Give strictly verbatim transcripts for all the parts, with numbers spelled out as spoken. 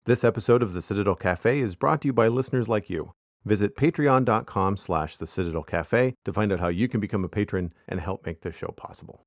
This episode of the Citadel Cafe is brought to you by listeners like you. Visit patreon.com slash the Citadel Cafe to find out how you can become a patron and help make this show possible.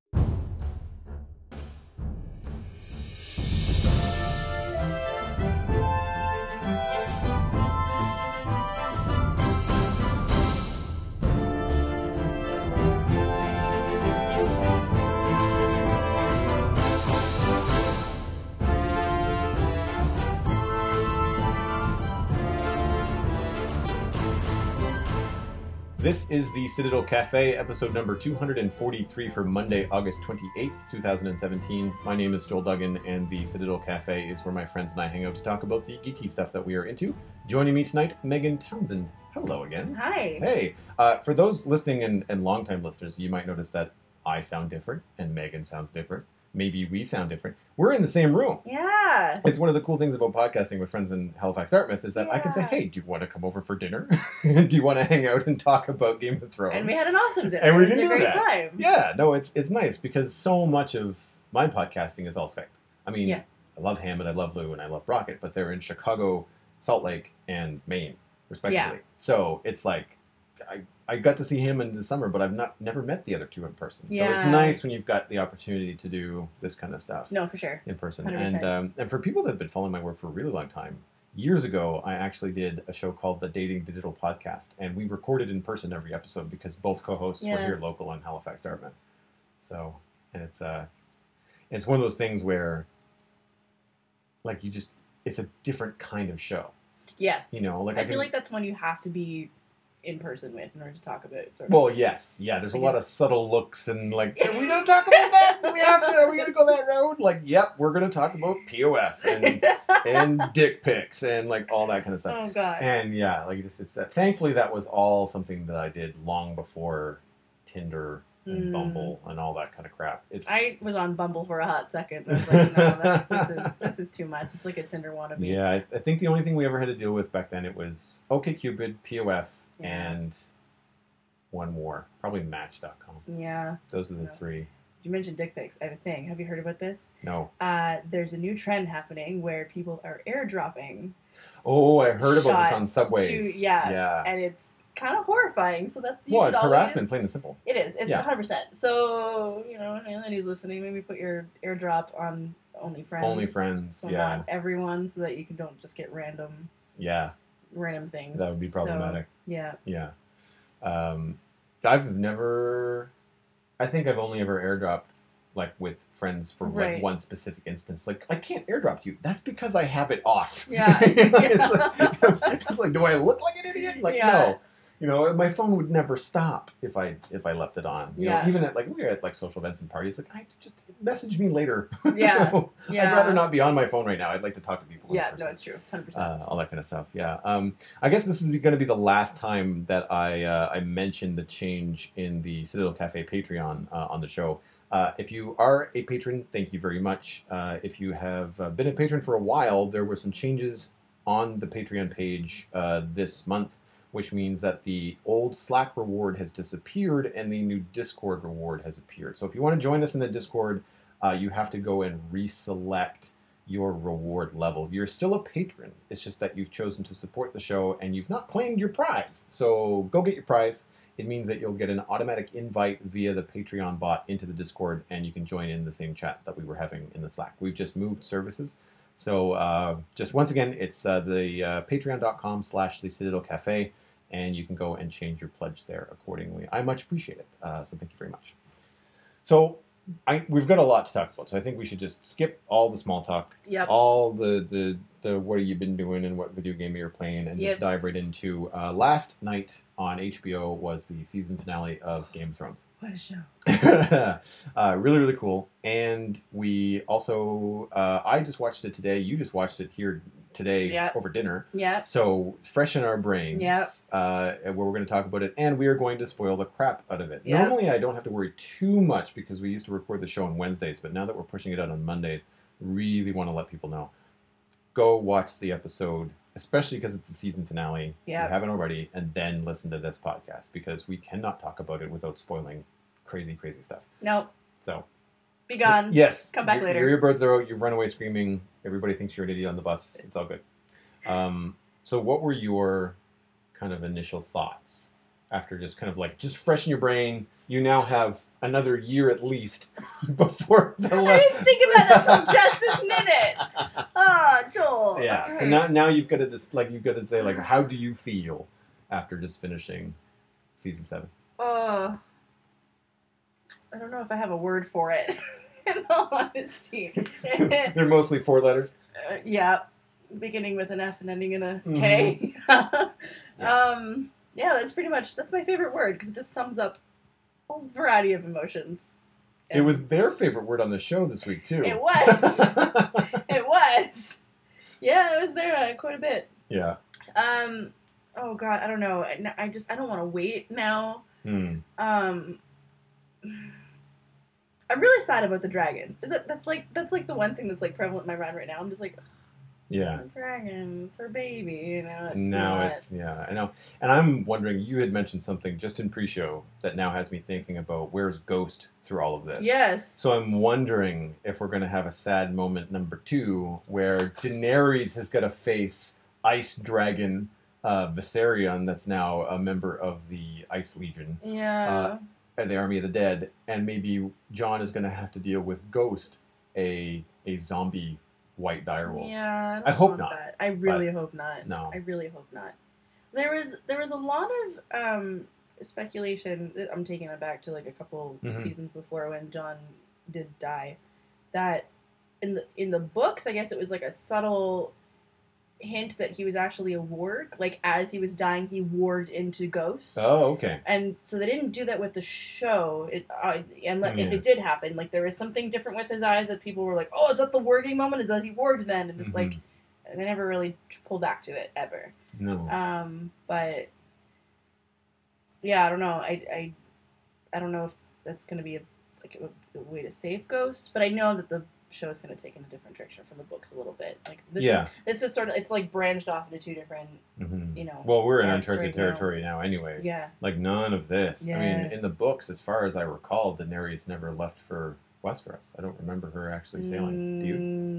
This is the Citadel Cafe, episode number two hundred forty-three for Monday, August twenty-eighth, two thousand seventeen. My name is Joel Duggan, and the Citadel Cafe is where my friends and I hang out to talk about the geeky stuff that we are into. Joining me tonight, Megan Townsend. Hello again. Hi. Hey. Uh, for those listening and, and longtime listeners, you might notice that I sound different, and Megan sounds different. Maybe we sound different. We're in the same room. Yeah. It's one of the cool things about podcasting with friends in Halifax, Dartmouth, is that yeah. I can say, hey, do you want to come over for dinner? Do you want to hang out and talk about Game of Thrones? And we had an awesome dinner. And we it was can a do great that. time. Yeah, no, it's it's nice because so much of my podcasting is all Skype. I mean, Yeah. I love Hammond, I love Lou, and I love Brockett, but they're in Chicago, Salt Lake, and Maine, respectively. Yeah. So it's like, I, I got to see him in the summer, but I've not never met the other two in person. So it's Yeah. nice when you've got the opportunity to do this kind of stuff No, for sure. in person. one hundred And percent. um, and for people that have been following my work for a really long time, years ago, I actually did a show called the Dating Digital Podcast, and we recorded in person every episode because both co-hosts were Yeah. here local in Halifax, Dartmouth. So, and it's uh, it's one of those things where, like, you just, it's a different kind of show, Yes. you know. Like I, I, feel can, like that's one you have to be in person with in order to talk about it. Sort of. well, yes, yeah. There's a Like lot of it's- subtle looks and like, are we gonna talk about that? Do we have to? Are we gonna go that road? Like, yep, we're gonna talk about P O F and and dick pics and like all that kind of stuff. oh god. And yeah, like it's, it's uh, thankfully that was all something that I did long before Tinder and Mm. Bumble and all that kind of crap. It's I was on Bumble for a hot second. I was like, no, that's, this is this is too much. It's like a Tinder wannabe. yeah, I, I think the only thing we ever had to deal with back then it was OkCupid, P O F, Yeah. and one more, probably Match dot com. Yeah. Those are the Yeah. three. You mentioned dick pics. I have a thing. Have you heard about this? No. Uh, there's a new trend happening where people are airdropping, Oh, I heard about this on shots subways. to- yeah. Yeah. and it's kind of horrifying. So that's you Well, should it's always- harassment, plain and simple. It is. It's Yeah. one hundred percent. So, you know, anybody's listening, maybe put your airdrop on OnlyFriends. Only friends. So Yeah. not everyone, so that you can don't just get random Yeah. random things. That would be problematic. So, yeah. Yeah. Um, I've never, I think I've only ever airdropped like with friends for Right. like one specific instance. Like, I can't airdrop to you. That's because I have it off. Yeah. it's, like, it's like, do I look like an idiot? Like, Yeah. no. You know, my phone would never stop if I if I left it on. You Yeah. know, even at like we're at like social events and parties, like I just message me later. You Yeah. know? Yeah. I'd rather not be on my phone right now. I'd like to talk to people. in Yeah, person. no, it's true. one hundred percent. Uh, all that kind of stuff. Yeah. Um, I guess this is going to be the last time that I uh, I mentioned the change in the Citadel Cafe Patreon uh, on the show. Uh, if you are a patron, thank you very much. Uh, if you have uh, been a patron for a while, there were some changes on the Patreon page uh, this month, which means that the old Slack reward has disappeared and the new Discord reward has appeared. So if you want to join us in the Discord, uh, you have to go and reselect your reward level. You're still a patron. It's just that you've chosen to support the show and you've not claimed your prize. So go get your prize. It means that you'll get an automatic invite via the Patreon bot into the Discord and you can join in the same chat that we were having in the Slack. We've just moved services. So uh, just once again, it's uh, the uh, patreon.com slash the Citadel Cafe and you can go and change your pledge there accordingly. I much appreciate it. Uh, so thank you very much. So I, we've got a lot to talk about, so I think we should just skip all the small talk, Yep. all the, the, the what have you been doing and what video game you're playing, and Yep. just dive right into uh, last night on H B O was the season finale of Game of Thrones. What a show. uh, really, really cool. And we also, uh, I just watched it today. You just watched it here today Yeah. over dinner. Yeah. So fresh in our brains, Yep. uh, where we're going to talk about it, and we are going to spoil the crap out of it. Yep. Normally, I don't have to worry too much because we used to record the show on Wednesdays, but now that we're pushing it out on Mondays, really want to let people know. Go watch the episode, especially because it's the season finale. If Yep. you haven't already, and then listen to this podcast because we cannot talk about it without spoiling crazy, crazy stuff. Nope. So Be gone. yes, Come back your, later. Your earbuds are out. You've run away screaming. Everybody thinks you're an idiot on the bus. It's all good. Um, so what were your kind of initial thoughts after just kind of like just fresh in your brain? You now have another year at least before the I last... didn't think about that till just this minute. Ah, Joel. Yeah. All So right. now now you've got to just like you've got to say like how do you feel after just finishing season seven? Uh, I don't know if I have a word for it. In all honesty. They're mostly four letters. Uh, yeah, beginning with an F and ending in a Mhm. K. Yeah. Um, yeah, that's pretty much that's my favorite word because it just sums up a variety of emotions. It was their favorite word on the show this week too. It was. It was. Yeah, it was there uh, quite a bit. Yeah. Um. Oh God, I don't know. I, I just I don't want to wait now. Hmm. Um. I'm really sad about the dragon. Is it? That's like that's like the one thing that's like prevalent in my mind right now. I'm just like, Yeah. the dragon, it's her baby. You know. It's Now not. it's yeah, I know. And I'm wondering, you had mentioned something just in pre-show that now has me thinking about where's Ghost through all of this. Yes. So I'm wondering if we're going to have a sad moment number two where Daenerys has got to face Ice Dragon uh, Viserion, that's now a member of the Ice Legion, Yeah. uh, and the Army of the Dead, and maybe Jon is going to have to deal with Ghost, a a zombie white direwolf. Yeah. I don't hope want not, That. I really hope not. no. I really hope not. There was there was a lot of um, speculation. I'm taking it back to like a couple Mhm. seasons before when Jon did die. That in the in the books, I guess it was like a subtle hint that he was actually a warg. Like as he was dying, he warged into Ghost. Oh, okay. And so they didn't do that with the show. It uh, and like, Yeah. if it did happen, like there was something different with his eyes that people were like, "Oh, is that the warging moment? Is that he warged then?" And it's Mhm. like they never really pulled back to it ever. No. Um, but yeah, I don't know. I I, I don't know if that's gonna be a like a, a way to save Ghost, but I know that the show is going to take in a different direction from the books a little bit. Like this Yeah. is this is sort of it's like branched off into two different, Mhm. you know. Well, we're in arcs uncharted right now. territory now, anyway. Yeah. Like none of this. I Yeah. mean, in the books, as far as I recall, Daenerys never left for Westeros. I don't remember her actually sailing. Do you?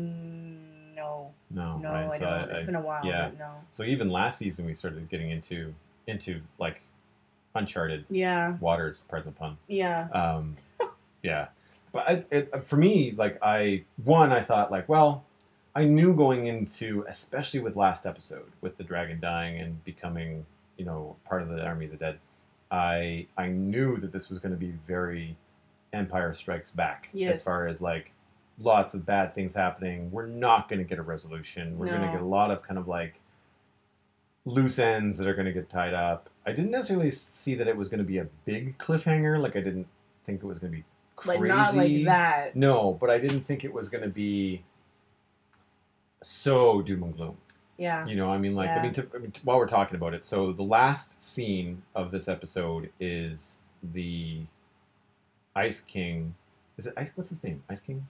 Mm, no. No. No, right? I So don't. I- It's been a while, yeah. but no. So even last season, we started getting into into like uncharted Yeah. waters. Pardon the pun. Yeah. Um, yeah, but I, it, for me, like I one, I thought like, well, I knew going into, especially with last episode, with the dragon dying and becoming, you know, part of the Army of the Dead, I I knew that this was going to be very Empire Strikes Back, Yes. as far as like lots of bad things happening. We're not going to get a resolution. We're going No. to get a lot of kind of like loose ends that are going to get tied up. I didn't necessarily see that it was going to be a big cliffhanger. Like I didn't think it was going to be crazy. Like not like that. No, but I didn't think it was going to be so doom and gloom. Yeah. You know, I mean, like, Yeah. I mean, to, I mean, t- while we're talking about it, so the last scene of this episode is the Ice King. Is it Ice? What's his name? Ice King?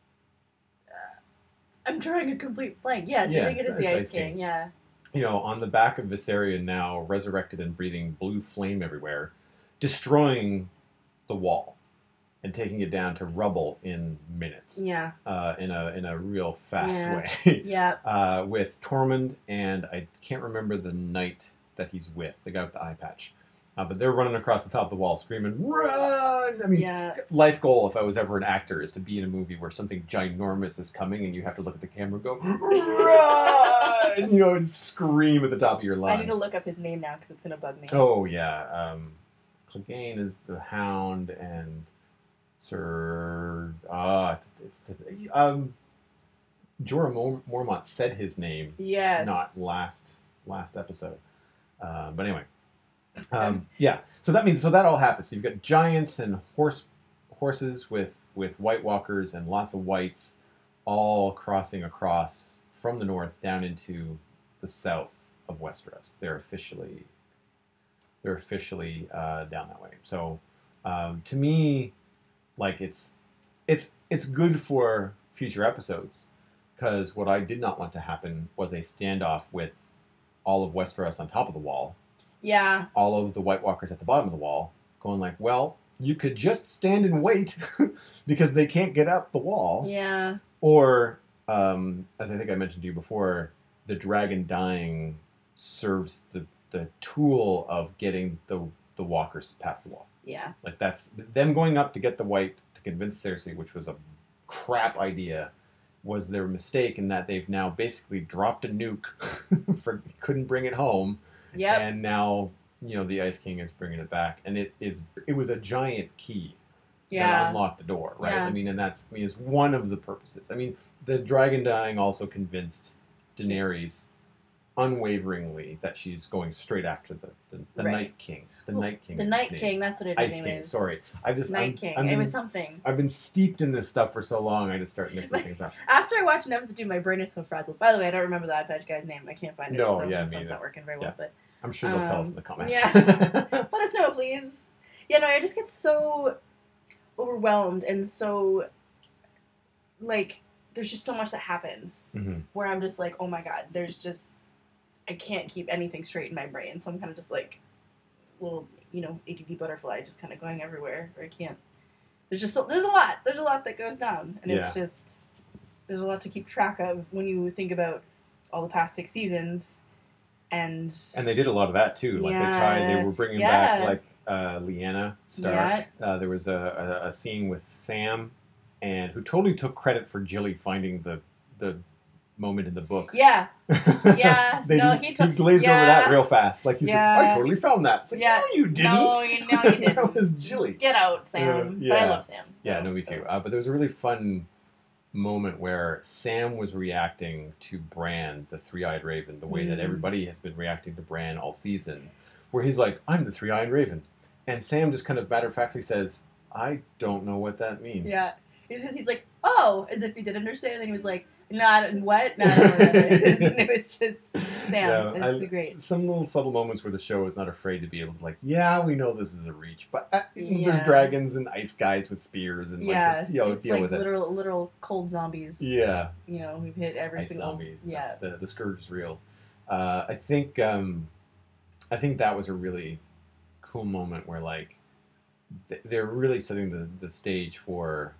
I'm drawing a complete blank. Yes, Yeah, I think it is the Ice Ice King. King. Yeah. You know, on the back of Viserion now, resurrected and breathing blue flame everywhere, destroying the wall and taking it down to rubble in minutes. Yeah. Uh, in a in a real fast Yeah. way. Yeah. uh, with Tormund and I can't remember the knight that he's with, the guy with the eye patch. Uh, but they're running across the top of the wall screaming, "Run!" I mean, Yeah. life goal if I was ever an actor is to be in a movie where something ginormous is coming and you have to look at the camera and go, "Run!" You know, and scream at the top of your I lungs. need to look up his name now because it's gonna bug me. Oh yeah, um, Clegane is the Hound and Sir. Ah, it's um, Jorah Mor- Mormont said his name. Yes. Not last last episode. Uh, but anyway, um, yeah. So that means so that all happens. So you've got giants and horse horses with with White Walkers and lots of whites, all crossing across from the north down into the south of Westeros. They're officially they're officially uh, down that way. So um, to me, like it's it's it's good for future episodes because what I did not want to happen was a standoff with all of Westeros on top of the wall, Yeah. all of the White Walkers at the bottom of the wall, going like, well, you could just stand and wait because they can't get up the wall. Yeah. Or, um, as I think I mentioned to you before, the dragon dying serves the the tool of getting the the walkers past the wall. Yeah. Like that's them going up to get the white to convince Cersei, which was a crap idea, was their mistake in that they've now basically dropped a nuke for couldn't bring it home. Yep. And now, you know, the Ice King is bringing it back, and it is it was a giant key Yeah. that unlocked the door, right? Yeah. I mean, and that's I mean, it's one of the purposes. I mean, the dragon dying also convinced Daenerys unwaveringly that she's going straight after the the, the Right. Night King. The Well, Night King. The is his Night name. King, that's what his Ice name King. is. Sorry, I just Night I'm, King. I'm it been, was something. I've been steeped in this stuff for so long. I just start mixing things up. After I watched an episode, dude, my brain is so frazzled. By the way, I don't remember the iPad guy's name. I can't find it. No, so yeah, my me phone's either. not working very well. Yeah. But I'm sure they'll tell us um, in the comments. Yeah. Let us know, please. Yeah, no, I just get so overwhelmed and so like there's just so much that happens Mhm. where I'm just like, oh my god, there's just I can't keep anything straight in my brain, so I'm kind of just like little, you know, A D D butterfly, just kind of going everywhere. Or I can't. There's just so, there's a lot. There's a lot that goes down, and Yeah. it's just there's a lot to keep track of when you think about all the past six seasons, and And they did a lot of that too. Like Yeah. they tried, they were bringing Yeah. back like uh, Lyanna Stark. Yeah. Uh, there was a, a, a scene with Sam, and who totally took credit for Jilly finding the the moment in the book. yeah, yeah. they no, did- he took glazed yeah. over that real fast. Like he Yeah. said, I totally found that. It's like, Yeah. no, you didn't. No, you, no, you didn't. that was Jilly. Get out, Sam. Uh, But I yeah. love Sam. Yeah, no, me So- too. Uh, but there was a really fun moment where Sam was reacting to Bran, the three-eyed raven, the way that Mm. everybody has been reacting to Bran all season, where he's like, I'm the three-eyed raven. And Sam just kind of matter-of-factly says, I don't know what that means. Yeah. It's just, he's like, oh, as if he did understand. And then he was like, not what? No, I don't know what that is. And it was just, Sam, Yeah, it's I- great. Some little subtle moments where the show is not afraid to be able to like, yeah, we know this is a reach, but uh, Yeah. there's dragons and ice guys with spears and Yeah, like just, you know, it's deal like with it. literal, literal cold zombies. Yeah. You know, we've hit every Ice single. zombies. Yeah. The, the scourge is real. Uh, I think um, I think that was a really cool moment where like th- they're really setting the, the stage for.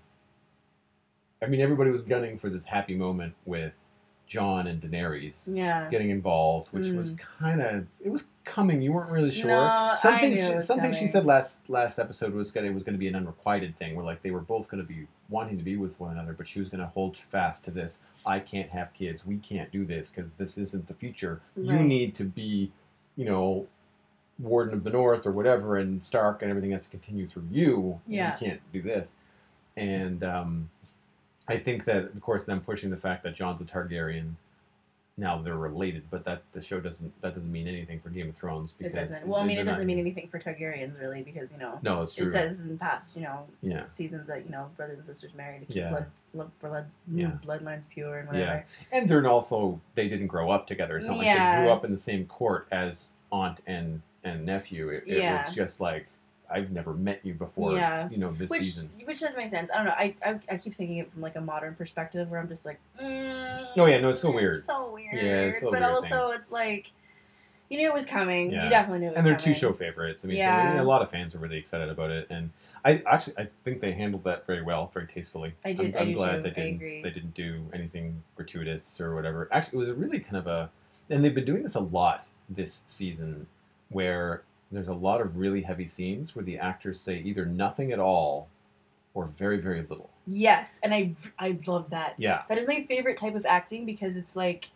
I mean, everybody was gunning for this happy moment with Jon and Daenerys Yeah. getting involved, which was Mm. kind of it was coming. You weren't really sure. No, I something knew she, it was something she coming. said last last episode was that it was going to be an unrequited thing, where like they were both going to be wanting to be with one another, but she was going to hold fast to this. I can't have kids. We can't do this because this isn't the future. You Right. need to be, you know, Warden of the North or whatever, and Stark and everything has to continue through you. and Yeah. You can't do this. And um, I think that, of course, them pushing the fact that Jon's a Targaryen. Now they're related, but that the show doesn't that doesn't mean anything for Game of Thrones It because doesn't. Well, I mean, they're it not- doesn't mean anything for Targaryens, really, because, you know, No, it's true. it says in past, you know, Yeah. seasons that, you know, brothers and sisters marry to keep Yeah. blood, blood, blood, Yeah. bloodlines pure and whatever. Yeah. And they're also they didn't grow up together. It's not like Yeah. they grew up in the same court as aunt and and nephew. It, it Yeah. was just like I've never met you before. Yeah. You know this Which, season. which does make sense. I don't know. I, I, I keep thinking it from like a modern perspective, where I'm just like, mm, Oh, yeah, no, it's so weird. so weird. Yeah, it's a little but weird also it's like, you knew it was coming. Yeah. You definitely knew it was And they're coming. two show favorites. I mean, so, Yeah. I mean, a lot of fans are really excited about it, and I actually I think they handled that very well, very tastefully. I did- I'm, I I'm do glad too. they I didn't agree. they didn't do anything gratuitous or whatever. Actually, it was a really kind of a, and they've been doing this a lot this season, where there's a lot of really heavy scenes where the actors say either nothing at all, or very very little. Yes, and I, I love that. Yeah. That is my favorite type of acting because it's like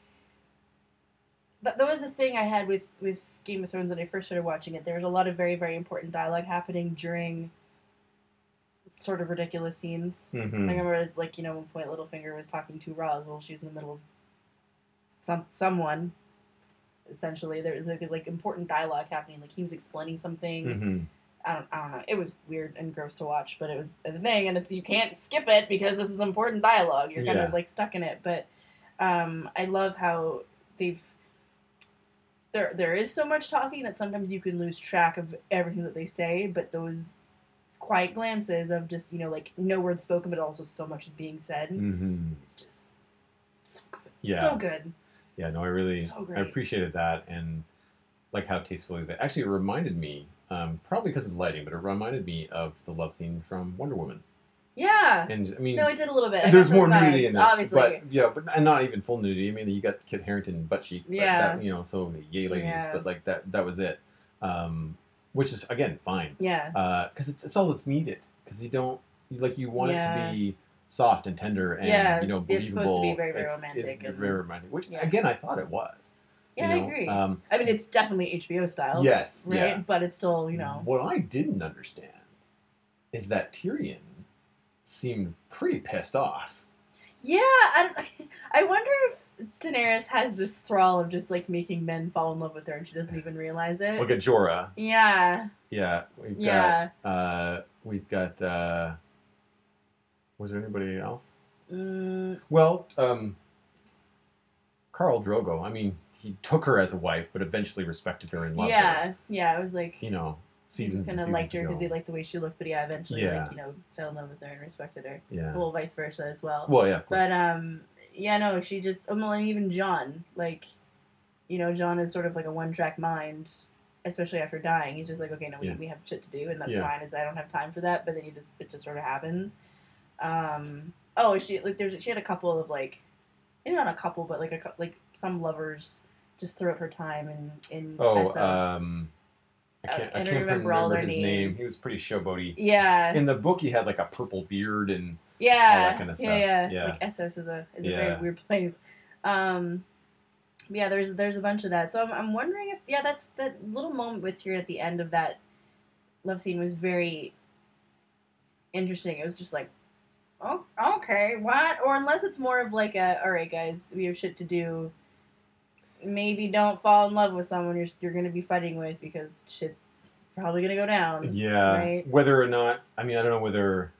that, that was the thing I had with with Game of Thrones when I first started watching it. There was a lot of very very important dialogue happening during sort of ridiculous scenes. Mm-hmm. I remember it's like, you know, one point Littlefinger was talking to Roz while she was in the middle of some someone. Essentially, there was like, like important dialogue happening. Like he was explaining something. Mm-hmm. I don't, I don't know. It was weird and gross to watch, but it was a thing, and it's you can't skip it because this is important dialogue. You're kind Yeah. of like stuck in it. But um, I love how they've there there is so much talking that sometimes you can lose track of everything that they say. But those quiet glances of just, you know, like no words spoken, but also so much is being said. Mm-hmm. It's just so good. Yeah. So good. Yeah, no, I really So great. I appreciated that, and like how tastefully that actually it reminded me, um, probably because of the lighting, but it reminded me of the love scene from Wonder Woman. Yeah. And I mean, No, it did a little bit. I there's got more those nudity vibes, in this, obviously. but yeah, but and not even full nudity. I mean, you got Kit Harington butt cheek, but Yeah. that, you know, so many yay ladies, Yeah. but like that that was it, um, which is again fine. Yeah. Because it's, it's all that's needed. Because you don't like you want Yeah. it to be soft and tender and Yeah, you know believable. it's supposed to be very, very It's- romantic It's and- very romantic, which yeah. again I thought it was. Yeah, you know? I agree. Um, I mean, it's definitely H B O style. yes, Right? yeah. But it's still, you know. What I didn't understand is that Tyrion seemed pretty pissed off. Yeah, I, don't- I wonder if Daenerys has this thrall of just like making men fall in love with her and she doesn't even realize it. Look at Jorah. Yeah. Yeah, we've Yeah. got. Uh, we've got. Uh, was there anybody else? Mm, Well, um, Khal Drogo. I mean, he took her as a wife, but eventually respected her and loved yeah. her. Yeah. I was like, You know, he seasons just kind and of seasons liked her ago. because he liked the way she looked, but yeah, eventually, Yeah. like you know, fell in love with her and respected her. Yeah. Well, vice versa as well. Well, yeah. Of course. But um, yeah, no, she just. Oh, well, and even John, like, you know, John is sort of like a one-track mind, especially after dying. He's just like, okay, no, we, Yeah. we have shit to do, and that's Yeah. fine. Is I don't have time for that, but then he just it just sort of happens. Um. Oh, she like there's she had a couple of like, maybe not a couple, but like a cou- like some lovers just throughout her time in in Oh, Essos. um, I Uh, can't. I I don't can't remember remember, all their his name. names. He was pretty showboaty. yeah. In the book, he had like a purple beard and Yeah, all that kind of yeah, stuff. yeah, Yeah. Like Essos is a is a Yeah. very weird place. Um, yeah, there's there's a bunch of that. So I'm I'm wondering if yeah, that's that little moment with Tyrion at the end of that love scene was very interesting. It was just like, oh, okay, what? Or unless it's more of like a, all right, guys, we have shit to do. Maybe don't fall in love with someone you're you're gonna be fighting with because shit's probably gonna go down. Yeah. Right? Whether or not, I mean, I don't know whether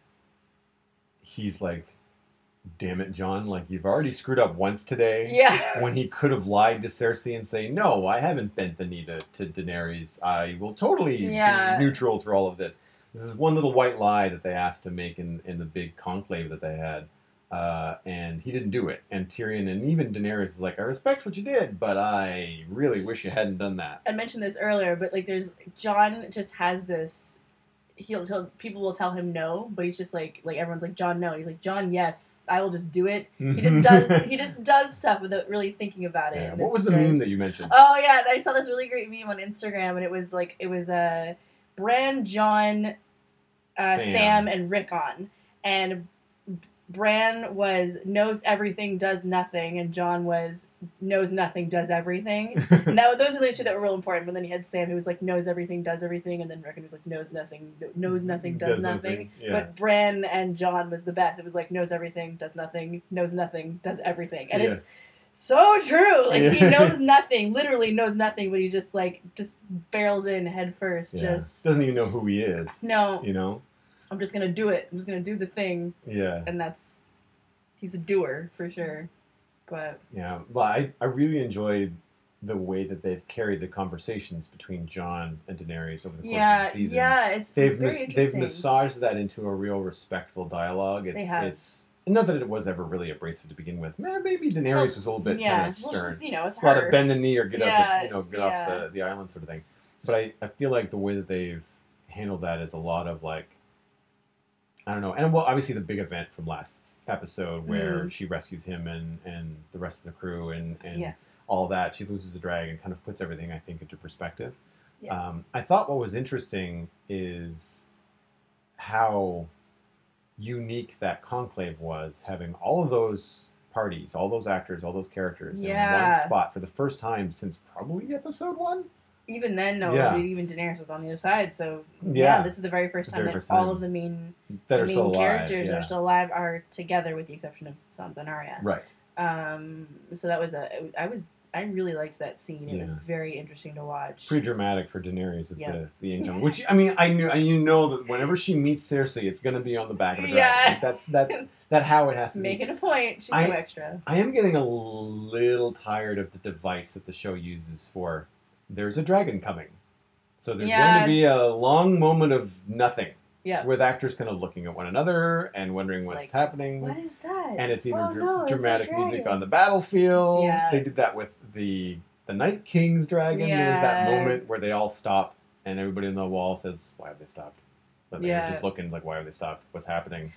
he's like, damn it, John, like you've already screwed up once today. Yeah. When he could have lied to Cersei and say, no, I haven't bent the knee to, to Daenerys. I will totally Yeah. be neutral through all of this. This is one little white lie that they asked to make in, in the big conclave that they had. Uh, and he didn't do it. And Tyrion and even Daenerys is like, I respect what you did, but I really wish you hadn't done that. I mentioned this earlier, but like, there's John just has this. He'll, he'll people will tell him no, but he's just like like everyone's like John no. He's like John yes, I will just do it. He just does he just does stuff without really thinking about it. Yeah. and What was it's the just, meme that you mentioned? Oh yeah, I saw this really great meme on Instagram, and it was like it was uh, Bran, John, uh, Sam. Sam, and Rickon, and Bran was knows everything, does nothing, and John was knows nothing, does everything. Now those are the two that were real important. But then he had Sam, who was like knows everything, does everything, and then Rickon was like knows nothing, knows nothing, does, Does nothing. nothing, yeah. But Bran and John was the best. It was like knows everything, does nothing, knows nothing, does everything, and Yeah. it's so true. Like he Yeah. knows nothing, literally knows nothing, but he just like just barrels in head first. Yeah. Just Doesn't even know who he is. no, You know? I'm just gonna do it. I'm just gonna do the thing, Yeah. and that's he's a doer for sure. But Yeah. Well, I, I really enjoyed the way that they've carried the conversations between John and Daenerys over the course yeah, of the season. yeah, it's They've very mas- they've interesting. massaged that into a real respectful dialogue. It's, They have. It's not that it was ever really abrasive to begin with. Man, maybe Daenerys Well, was a little bit yeah, kind of well, stern. she's, you know, it's A lot her. of bend the knee or get Yeah, up, the, you know, get yeah. off the, the island sort of thing. But I, I feel like the way that they've handled that is a lot of like, I don't know. And well, obviously the big event from last episode where Mm. she rescues him and, and the rest of the crew and, and Yeah. all that. She loses the dragon, kind of puts everything, I think, into perspective. Yeah. Um, I thought what was interesting is how unique that conclave was, having all of those parties, all those actors, all those characters in Yeah. one spot for the first time since probably episode one. Even then, no, Yeah. even Daenerys was on the other side. So yeah, Yeah. this is the very first The time very that first all time. of the main That the are main still alive. characters yeah. are still alive are together, with the exception of Sansa and Arya. Right. Um, so that was a I was I really liked that scene. It was Yeah. very interesting to watch. Pretty dramatic for Daenerys at Yeah. the, the Angel. Which, I mean, I knew, and you know that whenever she meets Cersei, it's going to be on the back of a dragon. Yeah. Like, that's, that's, that how it has to be. Making a point. She's I- so extra. I am getting a little tired of the device that the show uses for there's a dragon coming. So there's going to be Yes. a long moment of nothing Yeah. with actors kind of looking at one another and wondering It's what's like, happening. What is that? And it's even Oh, dr- no, it's a dramatic music dragon. on the battlefield. Yeah. They did that with the the Night King's dragon. There's that Yeah. moment where they all stop and everybody on the wall says, "Why have they stopped?" But they're Yeah. just looking like, "Why have they stopped? What's happening?"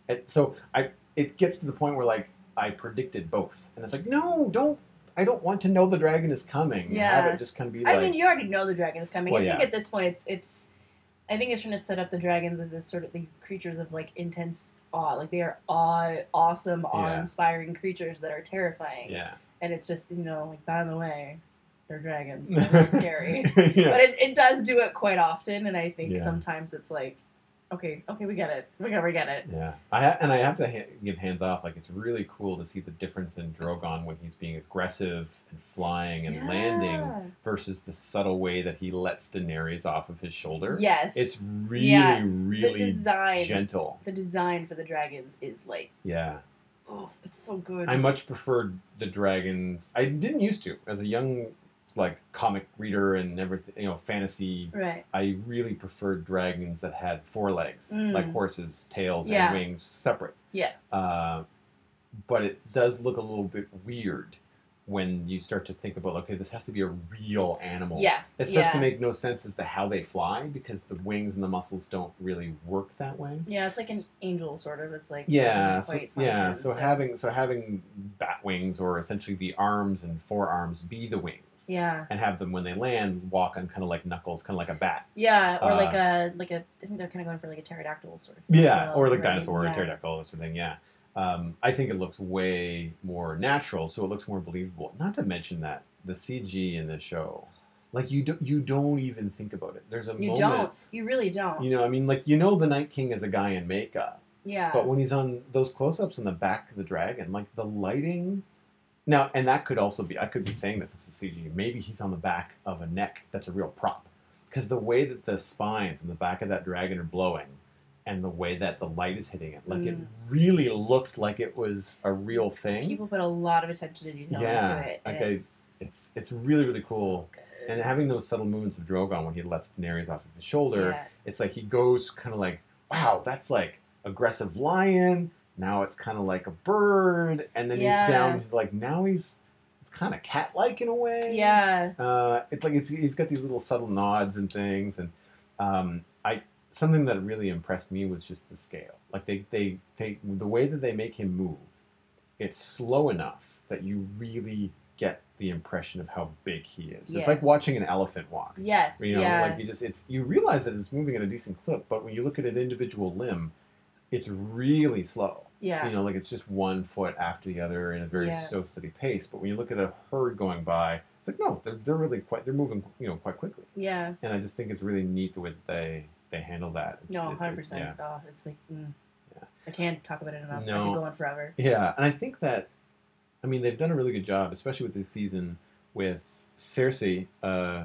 And so I, it gets to the point where like I predicted both, and it's like, no, don't. I don't want to know the dragon is coming. Have Yeah. it just kind of be I like, mean, you already know the dragon is coming. Well, I think yeah. at this point, it's it's. I think it's trying to set up the dragons as this sort of these creatures of like intense awe. Like they are awe, awesome, awe-inspiring creatures that are terrifying. yeah, And it's just, you know, like, by the way, they're dragons. They're really scary. yeah. But it, it does do it quite often, and I think Yeah. sometimes it's like, okay, okay, we get it. We get, we get it. Yeah, I ha- and I have to ha- give hands off. Like, it's really cool to see the difference in Drogon when he's being aggressive and flying and Yeah. landing versus the subtle way that he lets Daenerys off of his shoulder. Yes. It's really, Yeah. really The design. gentle. The design for the dragons is like, Yeah. oh, it's so good. I much preferred the dragons. I didn't used to as a young, like, comic reader and everything, you know, fantasy. Right. I really preferred dragons that had four legs, Mm. like horses, tails, Yeah. and wings separate. Yeah. Uh, but it does look a little bit weird when you start to think about, okay, this has to be a real animal. Yeah. It starts yeah. to make no sense as to how they fly because the wings and the muscles don't really work that way. Yeah, it's like an angel, sort of. It's like Yeah, so, quite yeah. functions, So, having so having bat wings or essentially the arms and forearms be the wings. Yeah. And have them when they land walk on kind of like knuckles, kind of like a bat. Yeah, or Uh, like a like a. I think they're kind of going for like a pterodactyl sort of. Yeah, well, or like right? dinosaur yeah. or pterodactyl, that sort of thing. Yeah. Um, I think it looks way more natural, so it looks more believable. Not to mention that the C G in the show, like you don't you don't even think about it. There's a You moment, don't. You really don't. you know, I mean, like you know, the Night King is a guy in makeup, yeah. but when he's on those close-ups on the back of the dragon, like the lighting. Now, and that could also be, I could be saying that this is C G. Maybe he's on the back of a neck that's a real prop, because the way that the spines on the back of that dragon are blowing. And the way that the light is hitting it, like mm. it really looked like it was a real thing. People put a lot of attention to detail yeah, into it. Okay, it's, it's it's really really cool. So and having those subtle movements of Drogon when he lets Daenerys off of his shoulder, yeah. it's like he goes kind of like, wow, that's like aggressive lion. Now it's kind of like a bird, and then yeah. he's down to like now he's it's kind of cat-like in a way. Yeah. Uh, it's like it's, he's got these little subtle nods and things, and um, I. Something that really impressed me was just the scale. Like they, they, they, the way that they make him move, it's slow enough that you really get the impression of how big he is. Yes. It's like watching an elephant walk. Yes. You know, yeah. like you just, it's, you realize that it's moving at a decent clip, but when you look at an individual limb, it's really slow. Yeah. You know, like it's just one foot after the other in a very yeah. slow, steady pace. But when you look at a herd going by, it's like, no, they're, they're really quite, they're moving, you know, quite quickly. Yeah. And I just think it's really neat the way that they, they handle that. It's, no, one hundred it's, percent. yeah. Oh, it's like, mm. yeah. I can't talk about it enough. No. I could go on forever. Yeah, and I think that, I mean, they've done a really good job, especially with this season, with Cersei, uh,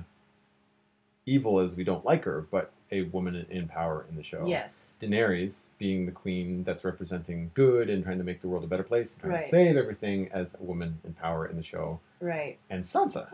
evil as we don't like her, but a woman in power in the show. Yes. Daenerys being the queen that's representing good and trying to make the world a better place, and trying right. to save everything as a woman in power in the show. Right. And Sansa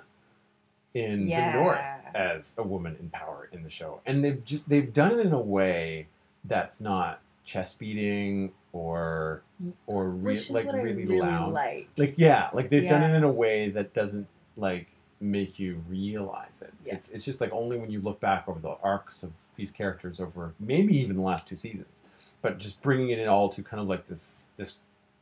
in yeah. the North as a woman in power in the show. And they've just they've done it in a way that's not chest beating or or re- like what really, I really loud. Like. Like yeah, like they've yeah. done it in a way that doesn't like make you realize it. Yeah. It's it's just like only when you look back over the arcs of these characters over maybe even the last two seasons, but just bringing it in all to kind of like this this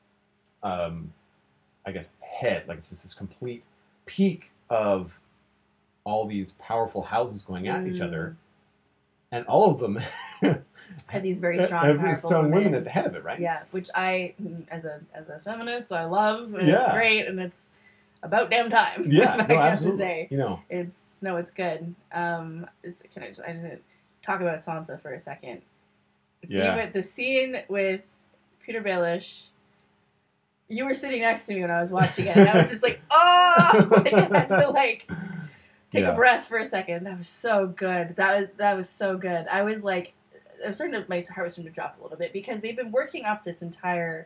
um I guess head, like it's just this complete peak of all these powerful houses going at mm. each other, and all of them have these very strong, have powerful strong women. women at the head of it, right? Yeah, which I, as a as a feminist, I love. And yeah, it's great, and it's about damn time. Yeah, I no, have absolutely. to say, you know, it's no, it's good. Um, it's, can I just I just talk about Sansa for a second? The yeah, scene with, the scene with Peter Baelish. You were sitting next to me when I was watching it, and I was just like, oh, like, I had to like. Take yeah. a breath for a second. That was so good. That was that was so good. I was like, I was starting to, my heart was starting to drop a little bit because they've been working up this entire,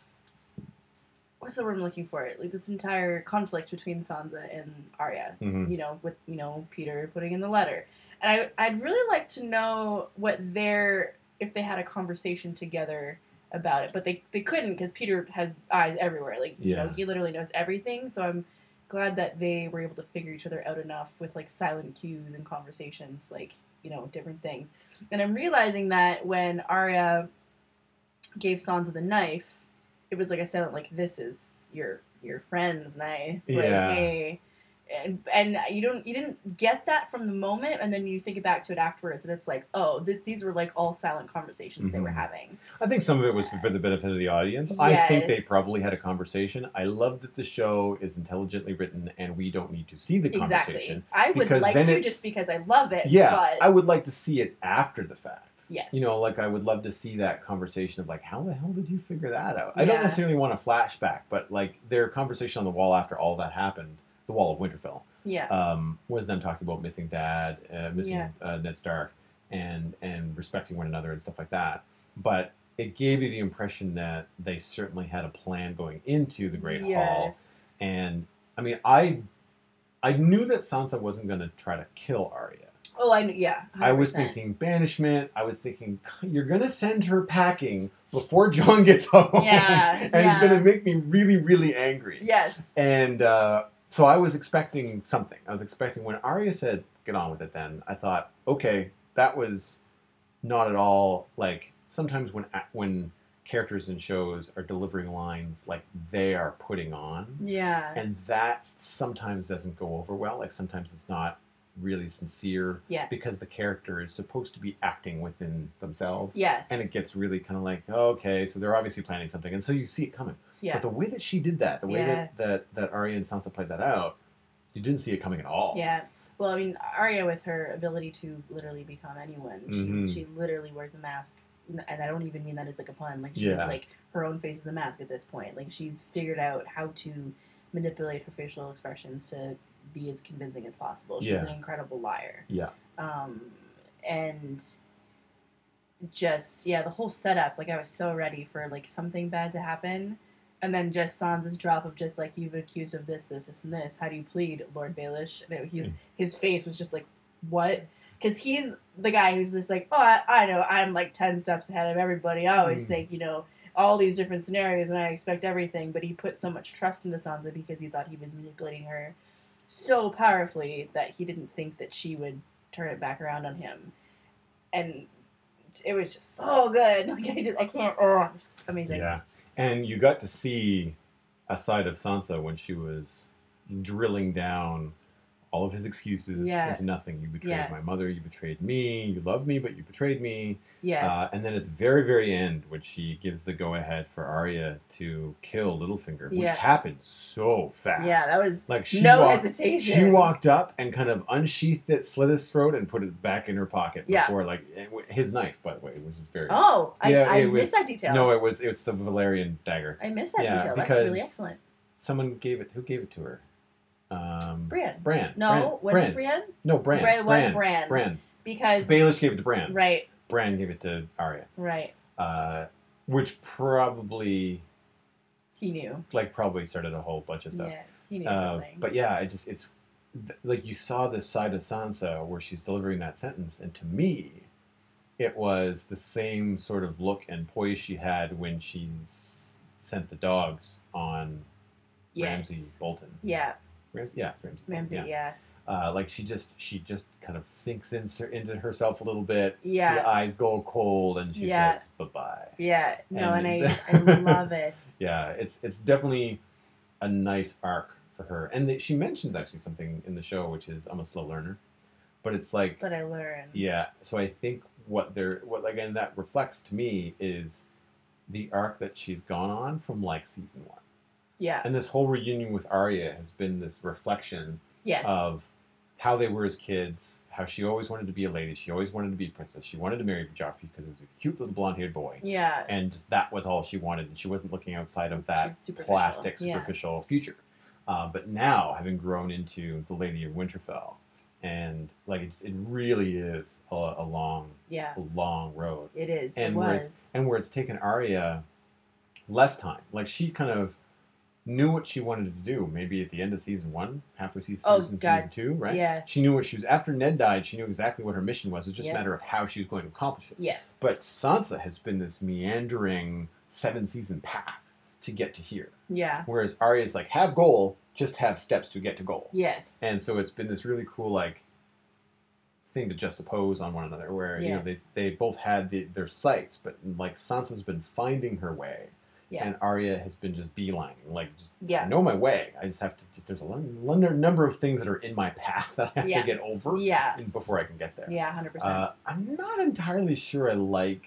what's the word I'm looking for? Like this entire conflict between Sansa and Arya. Mm-hmm. You know, with you know Peter putting in the letter, and I I'd really like to know what their if they had a conversation together about it, but they they couldn't because Peter has eyes everywhere. Like you yeah. know, he literally knows everything. So I'm glad that they were able to figure each other out enough with like silent cues and conversations, like you know different things. And I'm realizing that when Arya gave Sansa the knife, it was like I said, like this is your your friend's knife. Like, Yeah. hey, and, and you don't you didn't get that from the moment, and then you think back to it afterwards, and it's like, oh, this these were like all silent conversations mm-hmm. they were having. I think some of it was for the benefit of the audience. Yes. I think they probably had a conversation. I love that the show is intelligently written, and we don't need to see the conversation. Exactly. I would like to just because I love it. Yeah, but... I would like to see it after the fact. Yes. You know, like I would love to see that conversation of like, how the hell did you figure that out? Yeah. I don't necessarily want a flashback, but like their conversation on the wall after all that happened, the Wall of Winterfell. Yeah. Um, was them talking about missing Dad, uh, missing yeah. uh, Ned Stark, and and respecting one another and stuff like that. But it gave you the impression that they certainly had a plan going into the Great yes. Hall. And I mean, I I knew that Sansa wasn't going to try to kill Arya. Oh, I yeah. one hundred percent. I was thinking banishment. I was thinking you're gonna send her packing before Jon gets home. Yeah, and yeah. it's gonna make me really, really angry. Yes. And uh, so I was expecting something. I was expecting when Arya said, "Get on with it," then I thought, okay, that was not at all like sometimes when when characters in shows are delivering lines like they are putting on. Yeah. And that sometimes doesn't go over well. Like sometimes it's not really sincere yeah. because the character is supposed to be acting within themselves. Yes. And it gets really kind of like, okay, so they're obviously planning something. And so you see it coming. Yeah. But the way that she did that, the way yeah. that, that, that Arya and Sansa played that out, you didn't see it coming at all. Yeah. Well, I mean, Arya with her ability to literally become anyone, Mm-hmm. she, she literally wears a mask. And I don't even mean that as like a pun. Like, she Yeah. like her own face is a mask at this point. Like, she's figured out how to manipulate her facial expressions to be as convincing as possible. She's Yeah. an incredible liar. Yeah. Um, and just, yeah, the whole setup, like, I was so ready for, like, something bad to happen. And then just Sansa's drop of just, like, you've been accused of this, this, this, and this. How do you plead, Lord Baelish? And it, he's, Mm. his face was just like, what? Because he's the guy who's just like, oh, I, I know, I'm, like, ten steps ahead of everybody. I always Mm. think, you know, all these different scenarios, and I expect everything. But he put so much trust into Sansa because he thought he was manipulating her so powerfully that he didn't think that she would turn it back around on him. And it was just so good. Like, I, just, I can't, oh, it's amazing. Yeah. And you got to see a side of Sansa when she was drilling down all of his excuses yeah. into nothing. You betrayed yeah. my mother, you betrayed me, you loved me, but you betrayed me. Yes. Uh, and then at the very, very end, when she gives the go-ahead for Arya to kill Littlefinger, which yeah. happened so fast. Yeah, that was like she no walked, hesitation. She walked up and kind of unsheathed it, slit his throat, and put it back in her pocket yeah. before, like, his knife, by the way. It was very... Oh, I, yeah, I was, missed that detail. No, it was it's the Valerian dagger. I missed that yeah, detail. That's because really excellent. Someone gave it... Who gave it to her? Um, Bran. Bran. No, Bran. was Bran. it Bran? No, Bran. Bran was Bran. Bran. Bran. Because Baelish gave it to Bran. Right. Bran gave it to Arya. Right. Uh, which probably he knew. Like probably started a whole bunch of stuff. Yeah, he knew uh, something. But yeah, it just it's like you saw this side of Sansa where she's delivering that sentence, and to me, it was the same sort of look and poise she had when she's sent the dogs on yes. Ramsay Bolton. Yeah. Ram- yeah, Ramsay. Ramsay, Bolton, yeah. yeah. Uh, like she just she just kind of sinks in, into herself a little bit. Yeah. The eyes go cold, and she yeah. says bye bye. Yeah. No, and, and I I love it. Yeah, it's it's definitely a nice arc for her, and they, she mentions actually something in the show, which is I'm a slow learner, but it's like. But I learn. Yeah, so I think what they're what again that reflects to me is the arc that she's gone on from like season one. Yeah. And this whole reunion with Arya has been this reflection yes. of how they were as kids, how she always wanted to be a lady, she always wanted to be a princess, she wanted to marry Joffrey because it was a cute little blonde-haired boy. Yeah. And just that was all she wanted, and she wasn't looking outside of that superficial. plastic, yeah. superficial future. Uh, but now, having grown into the Lady of Winterfell, and like it's, it really is a, a long, yeah. a long road. It is. And it where was. It's, and where it's taken Arya less time. Like she kind of knew what she wanted to do. Maybe at the end of season one, halfway season, oh, season, God. season two, right? Yeah. She knew what she was. After Ned died, she knew exactly what her mission was. It was just yeah. a matter of how she was going to accomplish it. Yes. But Sansa has been this meandering seven season path to get to here. Yeah. Whereas Arya's like, have goal, just have steps to get to goal. Yes. And so it's been this really cool, like, thing to juxtapose on one another, where you Yeah. know they they both had the, their sights, but like Sansa's been finding her way, Yeah. and Arya has been just beelining, like just Yeah. I know my way. I just have to just there's a lon- number of things that are in my path that I have Yeah. to get over, Yeah. and before I can get there. Yeah, one hundred percent. Uh, I'm not entirely sure I like.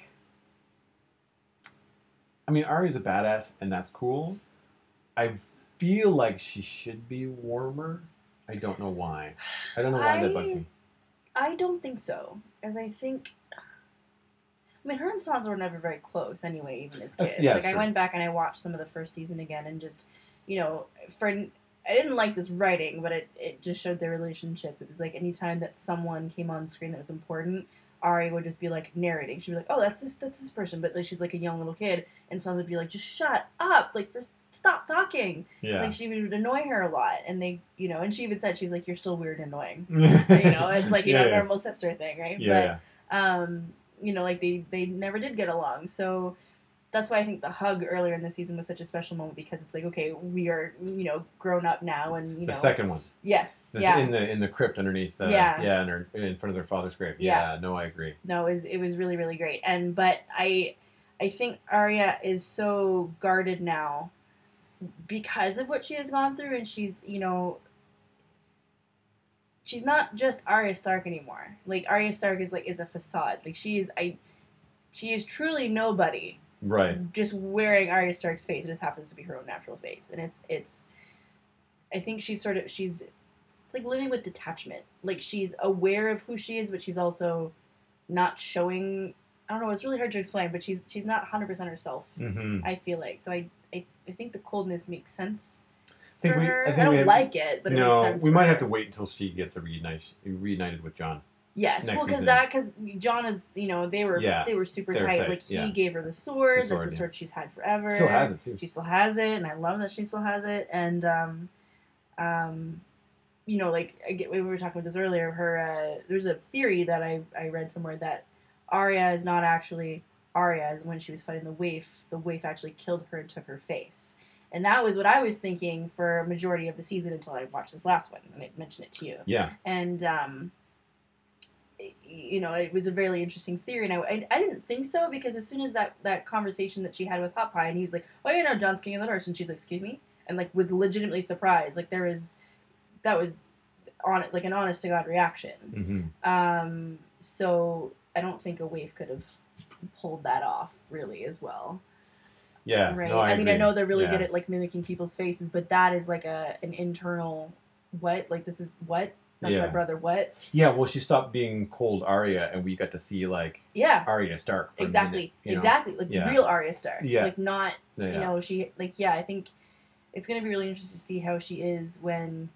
I mean, Arya's a badass, and that's cool. I feel like she should be warmer. I don't know why. I don't know why that bugs I- me. I don't think so, as I think. I mean, her and Sansa were never very close anyway, even as That's- kids. yeah, like, that's I true. went back and I watched some of the first season again, and just, you know, for I didn't like this writing, but it, it just showed their relationship. It was like anytime that someone came on screen that was important, Arya would just be like narrating. She'd be like, "Oh, that's this, that's this person," but like she's like a young little kid, and Sansa would be like, "Just shut up! Like, for, stop talking!" Yeah. Like she would annoy her a lot, and they, you know, and she even said she's like, "You're still weird and annoying." you You know, it's like you yeah, know, yeah. normal sister thing, right? Yeah, But um, you know, like they they never did get along. So that's why I think the hug earlier in the season was such a special moment, because it's like, okay, we are, you know, grown up now, and you the know, second one. yes, This, yeah, In the in the crypt underneath. Uh, Yeah. Yeah. In, her, in front of their father's grave. Yeah. Yeah. No, I agree. no, it was it was really really great, and but I I think Arya is so guarded now because of what she has gone through, and she's, you know, she's not just Arya Stark anymore. Like Arya Stark is like is a facade. Like she is I she is truly nobody. Right. Just wearing Arya Stark's face. It just happens to be her own natural face, and it's it's. I think she's sort of she's. It's like living with detachment. Like she's aware of who she is, but she's also not showing. I don't know. It's really hard to explain, but she's she's not one hundred percent herself. Mm-hmm. I feel like so. I, I I think the coldness makes sense I think for we. her. I I, think don't we have, like it, but it no, makes sense. we for might her. have to wait until she gets a reunited reunited with John. Yes, next well, because season. that because John is, you know, they were Yeah, they were super they were tight. tight, Like he yeah. gave her the sword. The sword, That's the yeah. sword she's had forever. She still has it too. She still has it, and I love that she still has it. And um, um, you know, like I get, we were talking about this earlier. Her uh, there's a theory that I I read somewhere that Arya is not actually Arya. As when she was fighting the waif, the waif actually killed her and took her face. And that was what I was thinking for a majority of the season until I watched this last one, and I mentioned it to you. Yeah. And um, you know, it was a really interesting theory, and I, I, I didn't think so, because as soon as that, that conversation that she had with Hot Pie, and he was like, "Oh, you know, John's king of the North," and she's like, "Excuse me," and like was legitimately surprised. Like there was, that was on it, like an honest to God reaction. Mm-hmm. Um, so I don't think a waif could have pulled that off really as well. Yeah. Right. No, I, I mean, agree. I know they're really yeah. good at like mimicking people's faces, but that is like a an internal what? Like this is what? That's Yeah. my brother. What? Yeah. Well, she stopped being cold Arya, and we got to see like Yeah. Arya Stark. For Exactly. A minute, you know? Exactly. Like Yeah. real Arya Stark. Yeah. Like not. Yeah. You know, she like yeah. I think it's gonna be really interesting to see how she is when.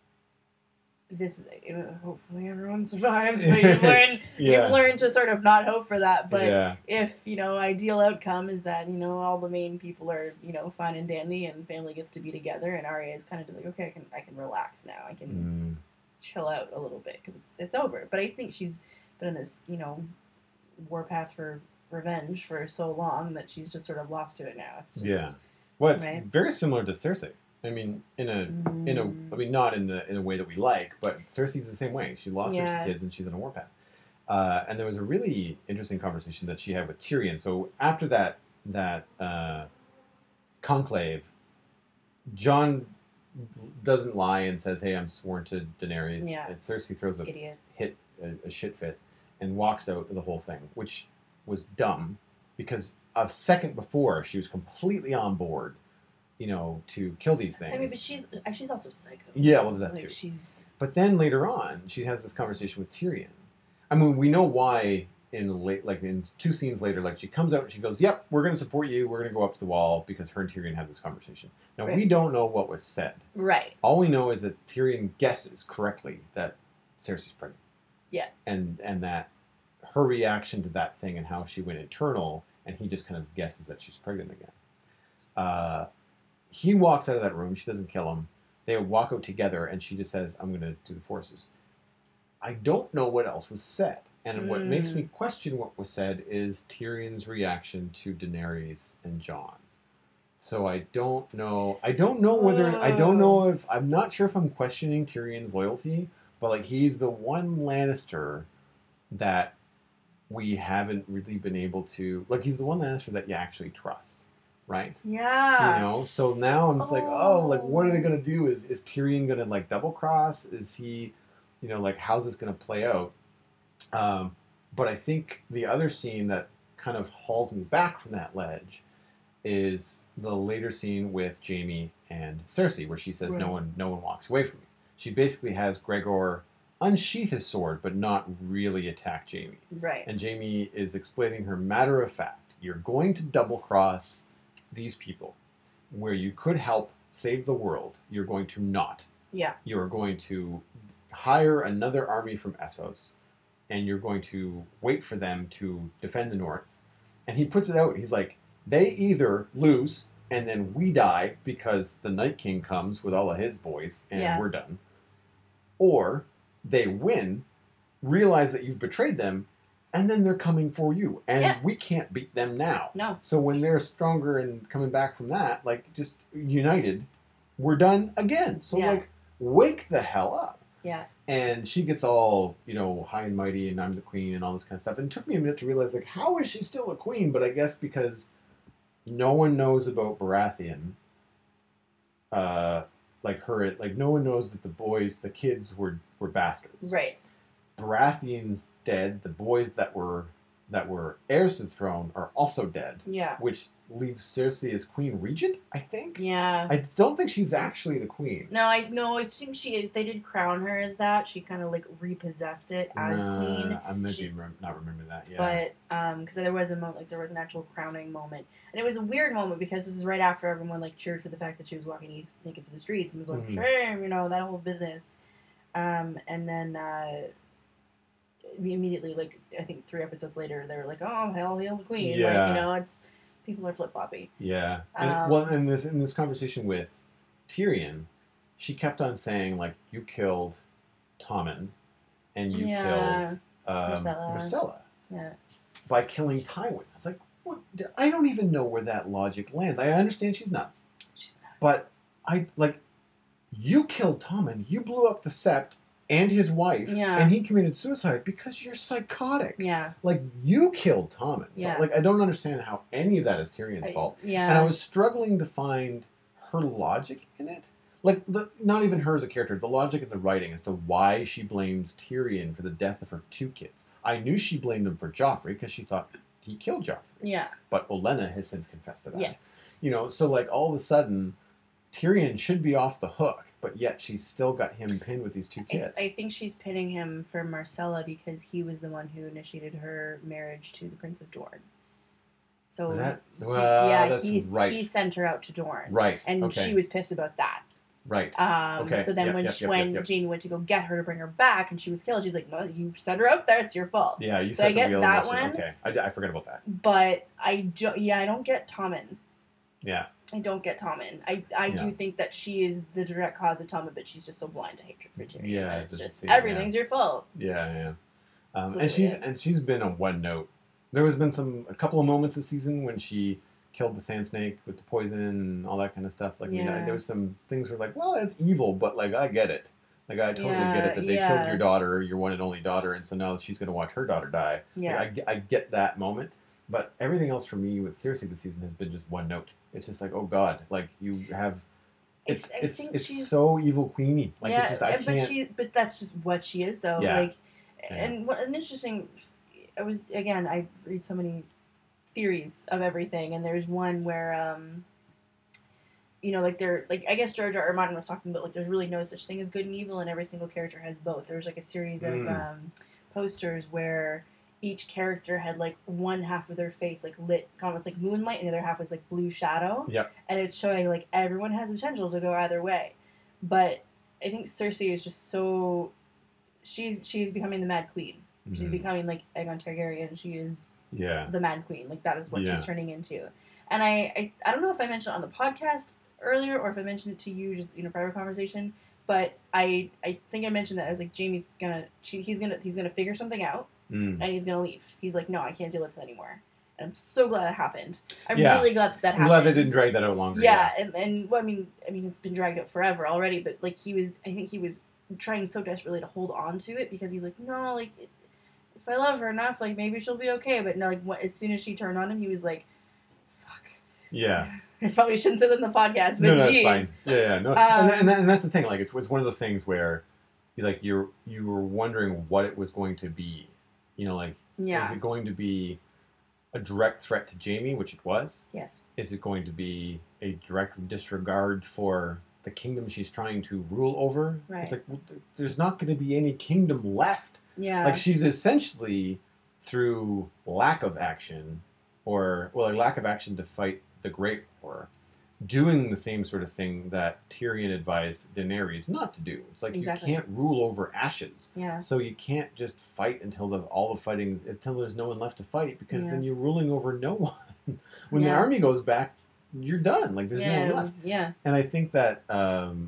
This hopefully everyone survives, but you've learned Yeah. you've learned to sort of not hope for that. But Yeah. if you know, ideal outcome is that you know all the main people are you know fine and dandy, and family gets to be together, and Arya is kind of just like, okay, I can I can relax now, I can Mm. chill out a little bit because it's it's over. But I think she's been in this you know warpath for revenge for so long that she's just sort of lost to it now. It's just, Yeah. Well, it's right? very similar to Cersei. I mean, in a in a Mm. I mean, not in the in a way that we like, but Cersei's the same way. She lost her Yeah. two kids, and she's in a warpath. Uh, and there was a really interesting conversation that she had with Tyrion. So after that that uh, conclave, John doesn't lie and says, "Hey, I'm sworn to Daenerys." Yeah. And Cersei throws a Idiot. hit a, a shit fit and walks out of the whole thing, which was dumb because a second before she was completely on board, you know, to kill these things. I mean, but she's she's also psycho. Yeah, well, that like, too. She's But then later on, she has this conversation with Tyrion. I mean, we know why in late, like in two scenes later, like she comes out and she goes, "Yep, we're going to support you. We're going to go up to the wall," because her and Tyrion had this conversation. Now Right. we don't know what was said. right. All we know is that Tyrion guesses correctly that Cersei's pregnant. Yeah. And and that her reaction to that thing and how she went internal, and he just kind of guesses that she's pregnant again. Uh, he walks out of that room. She doesn't kill him. They walk out together, and she just says, "I'm going to do the forces." I don't know what else was said. And what makes Mm. me question what was said is Tyrion's reaction to Daenerys and Jon. So I don't know. I don't know whether I don't know if I'm not sure if I'm questioning Tyrion's loyalty, but like he's the one Lannister that we haven't really been able to, like, he's the one answer that you actually trust, right? Yeah. You know, so now I'm just like, oh, like, what are they Oh. gonna do? Is is Tyrion gonna like double cross? Is he, you know, like, how's this gonna play out? Um, but I think the other scene that kind of hauls me back from that ledge is the later scene with Jaime and Cersei, where she says, Right. "No one, no one walks away from me." She basically has Gregor unsheath his sword, but not really attack Jaime. Right. And Jaime is explaining her matter of fact. You're going to double cross these people, where you could help save the world. You're going to not. Yeah. You're going to hire another army from Essos, and you're going to wait for them to defend the North. And he puts it out. He's like, they either lose and then we die because the Night King comes with all of his boys and Yeah. we're done, or they win, realize that you've betrayed them, and then they're coming for you, and Yeah. we can't beat them now. No. So when they're stronger and coming back from that, like, just united, we're done again. So Yeah. like, wake the hell up. Yeah. And she gets all, you know, high and mighty, and I'm the queen, and all this kind of stuff. And it took me a minute to realize, like, how is she still a queen? But I guess because no one knows about Baratheon, uh, like her, like no one knows that the boys, the kids, were were bastards. Right. Baratheon's dead. The boys that were that were heirs to the throne are also dead. Yeah. Which leaves Cersei as queen regent, I think. Yeah. I don't think she's actually the queen. No, I no, I think she they did crown her as that. She kind of like repossessed it as Nah, queen. I might She- be rem- not remembering that. Yeah. But um, because there was a moment, like there was an actual crowning moment, and it was a weird moment because this is right after everyone like cheered for the fact that she was walking east naked through the streets and was like, Mhm. shame, you know, that whole business. Um, and then uh, immediately, like I think three episodes later, they were like, oh hell, hail the queen. Yeah. Like, you know, it's people are flip floppy. Yeah. And, Um, well, in this in this conversation with Tyrion, she kept on saying, like, you killed Tommen and you Yeah. killed um, Marcella. Marcella Yeah. by killing Tywin. I was like, what? I don't even know where that logic lands. I understand she's nuts, She's not- but I like, you killed Tommen. You blew up the Sept and his wife, Yeah. and he committed suicide because you're psychotic. Yeah. Like, you killed Tommen. So, Yeah. like, I don't understand how any of that is Tyrion's I- fault. yeah. And I was struggling to find her logic in it. Like, the, not even her as a character, the logic in the writing as to why she blames Tyrion for the death of her two kids. I knew she blamed him for Joffrey because she thought he killed Joffrey. Yeah. But Olenna has since confessed to that. Yes. You know, so, like, all of a sudden, Tyrion should be off the hook, but yet she's still got him pinned with these two I, kids. I think she's pinning him for Marcella because he was the one who initiated her marriage to the Prince of Dorne. So Was that- he- well, yeah, that's he's, right. he sent her out to Dorne, Right. and okay. she was pissed about that. Right. Um, Okay, So then yep, when yep, she, yep, when yep, yep. Jane went to go get her to bring her back, and she was killed, she's like, "No, you sent her out there. It's your fault." Yeah, you So said I the get wheel that motion. one. Okay, I, I forgot about that. But I do, yeah, I don't get Tommen. Yeah. I don't get Tommen. I I Yeah. do think that she is the direct cause of Tommen, but she's just so blind to hatred for Tyrion. Yeah, that it it's doesn't just seem- everything's your fault. Yeah, yeah. Um, So, and she's yeah. and she's been a one note. There has been some a couple of moments this season when she killed the sand snake with the poison and all that kind of stuff. Like, you know, Yeah. there was some things where like, well, it's evil, but like I get it. Like I totally get Yeah, it that they yeah. killed your daughter, your one and only daughter, and so now she's going to watch her daughter die. Like, Yeah. I, get- I get that moment, but everything else for me with Cersei this season has been just one note. It's just like, oh God, like you have. I- It's I it's think it's she's- so evil queenie. Like yeah, it just I but can't. she, but that's just what she is, though. Yeah. Like, Yeah. and what an interesting. I was again. I read so many theories of everything, and there's one where, um, you know, like they're like I guess George R. R. Martin was talking about like there's really no such thing as good and evil, and every single character has both. There's like a series of Mm. um, posters where each character had like one half of their face like lit, kind of like moonlight, and the other half was like blue shadow. Yep. And it's showing like everyone has the potential to go either way, but I think Cersei is just so she's she's becoming the Mad Queen. She's Mhm. becoming like Aegon Targaryen. She is Yeah. the Mad Queen. Like that is what Yeah. she's turning into. And I, I I don't know if I mentioned it on the podcast earlier or if I mentioned it to you just in a private conversation, but I I think I mentioned that I was like Jamie's gonna she, he's gonna he's gonna figure something out Mm. and he's gonna leave. He's like, no, I can't deal with it anymore. And I'm so glad that happened. I'm Yeah. really glad that that I'm happened. glad they didn't drag that out longer. Yeah, and and well, I mean, I mean, it's been dragged out forever already. But like, he was, I think he was trying so desperately to hold on to it because he's like, no, like, it, if I love her enough, like maybe she'll be okay. But no, like what, as soon as she turned on him, he was like, "Fuck." Yeah. I probably shouldn't say that in the podcast, but No, no, geez. it's fine. Yeah, yeah, no, Um, and, that, and, that, and that's the thing. Like, it's it's one of those things where, you like you're you were wondering what it was going to be. You know, like, Yeah. is it going to be a direct threat to Jamie, which it was? Yes. Is it going to be a direct disregard for the kingdom she's trying to rule over? Right. It's like, well, th- there's not going to be any kingdom left. Yeah. Like, she's essentially, through lack of action, or, well, a lack of action to fight the Great War, doing the same sort of thing that Tyrion advised Daenerys not to do. It's like, Exactly. you can't rule over ashes. Yeah. So you can't just fight until the, all the fighting, until there's no one left to fight, because Yeah. then you're ruling over no one. When the Yeah. army goes back, you're done. Like, there's yeah. no one left. Yeah. And I think that um,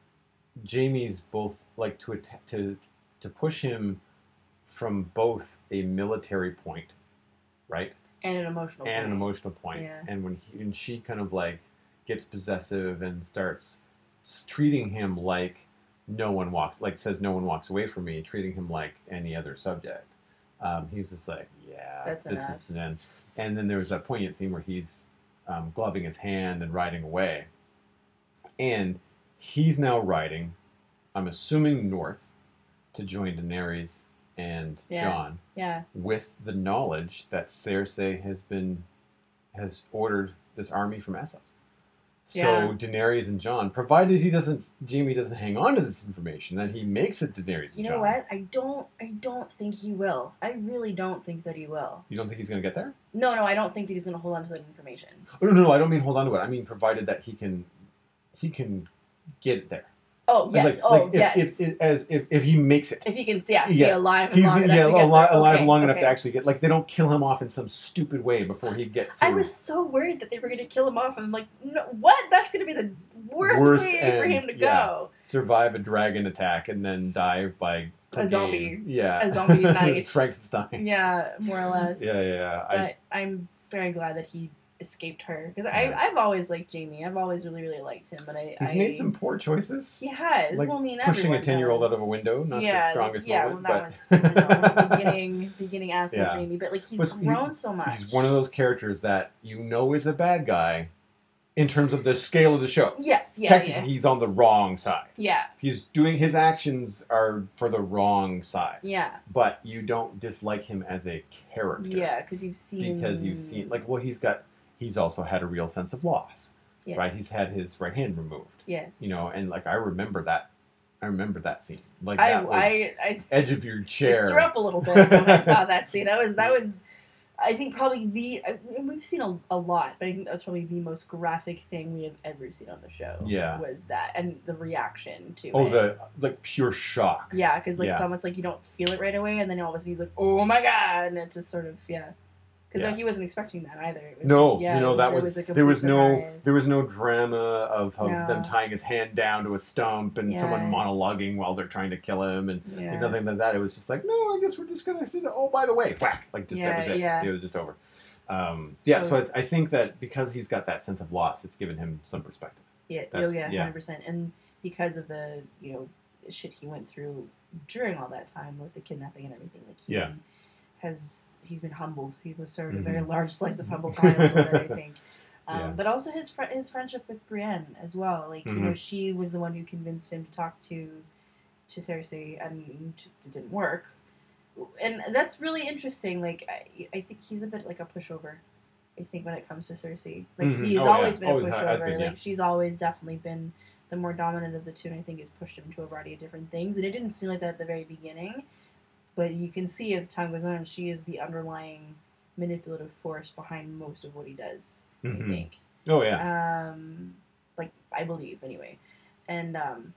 Jamie's both, like, to, att- to to push him from both a military point, right? And an emotional. And point. an emotional point. Yeah. And when he, and she kind of like gets possessive and starts s- treating him like no one walks, like says no one walks away from me, treating him like any other subject. Um, he was just like, yeah, That's this enough. is the end. And then there was that poignant scene where he's um, gloving his hand and riding away. And he's now riding, I'm assuming north, to join Daenerys and Yeah. Jon, Yeah. with the knowledge that Cersei has been has ordered this army from Essos. So Yeah. Daenerys and Jon, provided he doesn't, Jaime doesn't hang on to this information, then he makes it Daenerys and You know Jon. what? I don't. I don't think he will. I really don't think that he will. You don't think he's going to get there? No, no, I don't think that he's going to hold on to that information. Oh, no, no, no, I don't mean hold on to it. I mean provided that he can, he can get there. Oh yes. Like, oh like if, yes. If, if, as if, if he makes it. If he can, yeah, stay Yeah. alive and He's long yeah, enough to get alive, there. alive Okay, long enough okay. to actually get, like, they don't kill him off in some stupid way before he gets to I was so worried that they were going to kill him off, and I'm like, no, what? That's going to be the worst, Worst way for end, him to yeah. go. survive a dragon attack and then die by A Clegane. zombie. Yeah. A zombie knight. Frankenstein. Yeah, more or less. Yeah, yeah, yeah. I, But I'm very glad that he escaped her because Yeah. I I've always liked Jaime. I've always really really liked him, but I he's I, made some poor choices. He has. like well, I mean, pushing a everyone ten-year-old does. out of a window, not the yeah, strongest yeah, moment, well, that but- was you know, beginning beginning asshole Yeah. Jaime. But like he's But he- grown so much. He's one of those characters that you know is a bad guy in terms of the scale of the show. Yes, yeah, Technically, yeah, he's on the wrong side. yeah, He's doing, his actions are for the wrong side. yeah, But you don't dislike him as a character. yeah, because you've seen Because you've seen, like, well, he's got, he's also had a real sense of loss, yes, right? He's had his right hand removed, yes. you know, and like I remember that, I remember that scene. Like I that was I I edge of your I chair. threw up a little bit when I saw that scene. That was that was, I think probably the I, we've seen a, a lot, but I think that was probably the most graphic thing we have ever seen on the show. Yeah. was that and the reaction to Oh, it. the like pure shock. Yeah, because like Yeah. it's almost like you don't feel it right away, and then all of a sudden he's like, "Oh my god!" and it just sort of yeah, because Yeah. like, he wasn't expecting that either. It was No, just, yeah, you know it that it was, a there was complete no surprise. there was no drama of, of No. them tying his hand down to a stump and someone Yeah. monologuing while they're trying to kill him and yeah. like, nothing like that. It was just like, no, I guess we're just gonna see that. Oh, by the way, whack! Like just that Yeah, was it. yeah. It was just over. Um, yeah, so, So- I, I think that because he's got that sense of loss, it's given him some perspective. Yeah, oh That's- yeah, yeah. hundred percent. And because of the you know shit he went through during all that time with the kidnapping and everything, like he Yeah. has he's been humbled. He was served a very Mhm. large slice of humble pie over there, I think. Um, Yeah. But also his fr- his friendship with Brienne as well. Like you know, Mhm. she was the one who convinced him to talk to to Cersei, and it didn't work. And that's really interesting. Like I, I think he's a bit like a pushover. I think when it comes to Cersei, like Mhm. he's Oh, yeah. always been Always a ha- pushover. has been, yeah. Like she's always definitely been the more dominant of the two, and I think has pushed him to a variety of different things. And it didn't seem like that at the very beginning, but you can see as time goes on, she is the underlying manipulative force behind most of what he does. I Mhm. think. Oh yeah. Um, like I believe anyway, and um,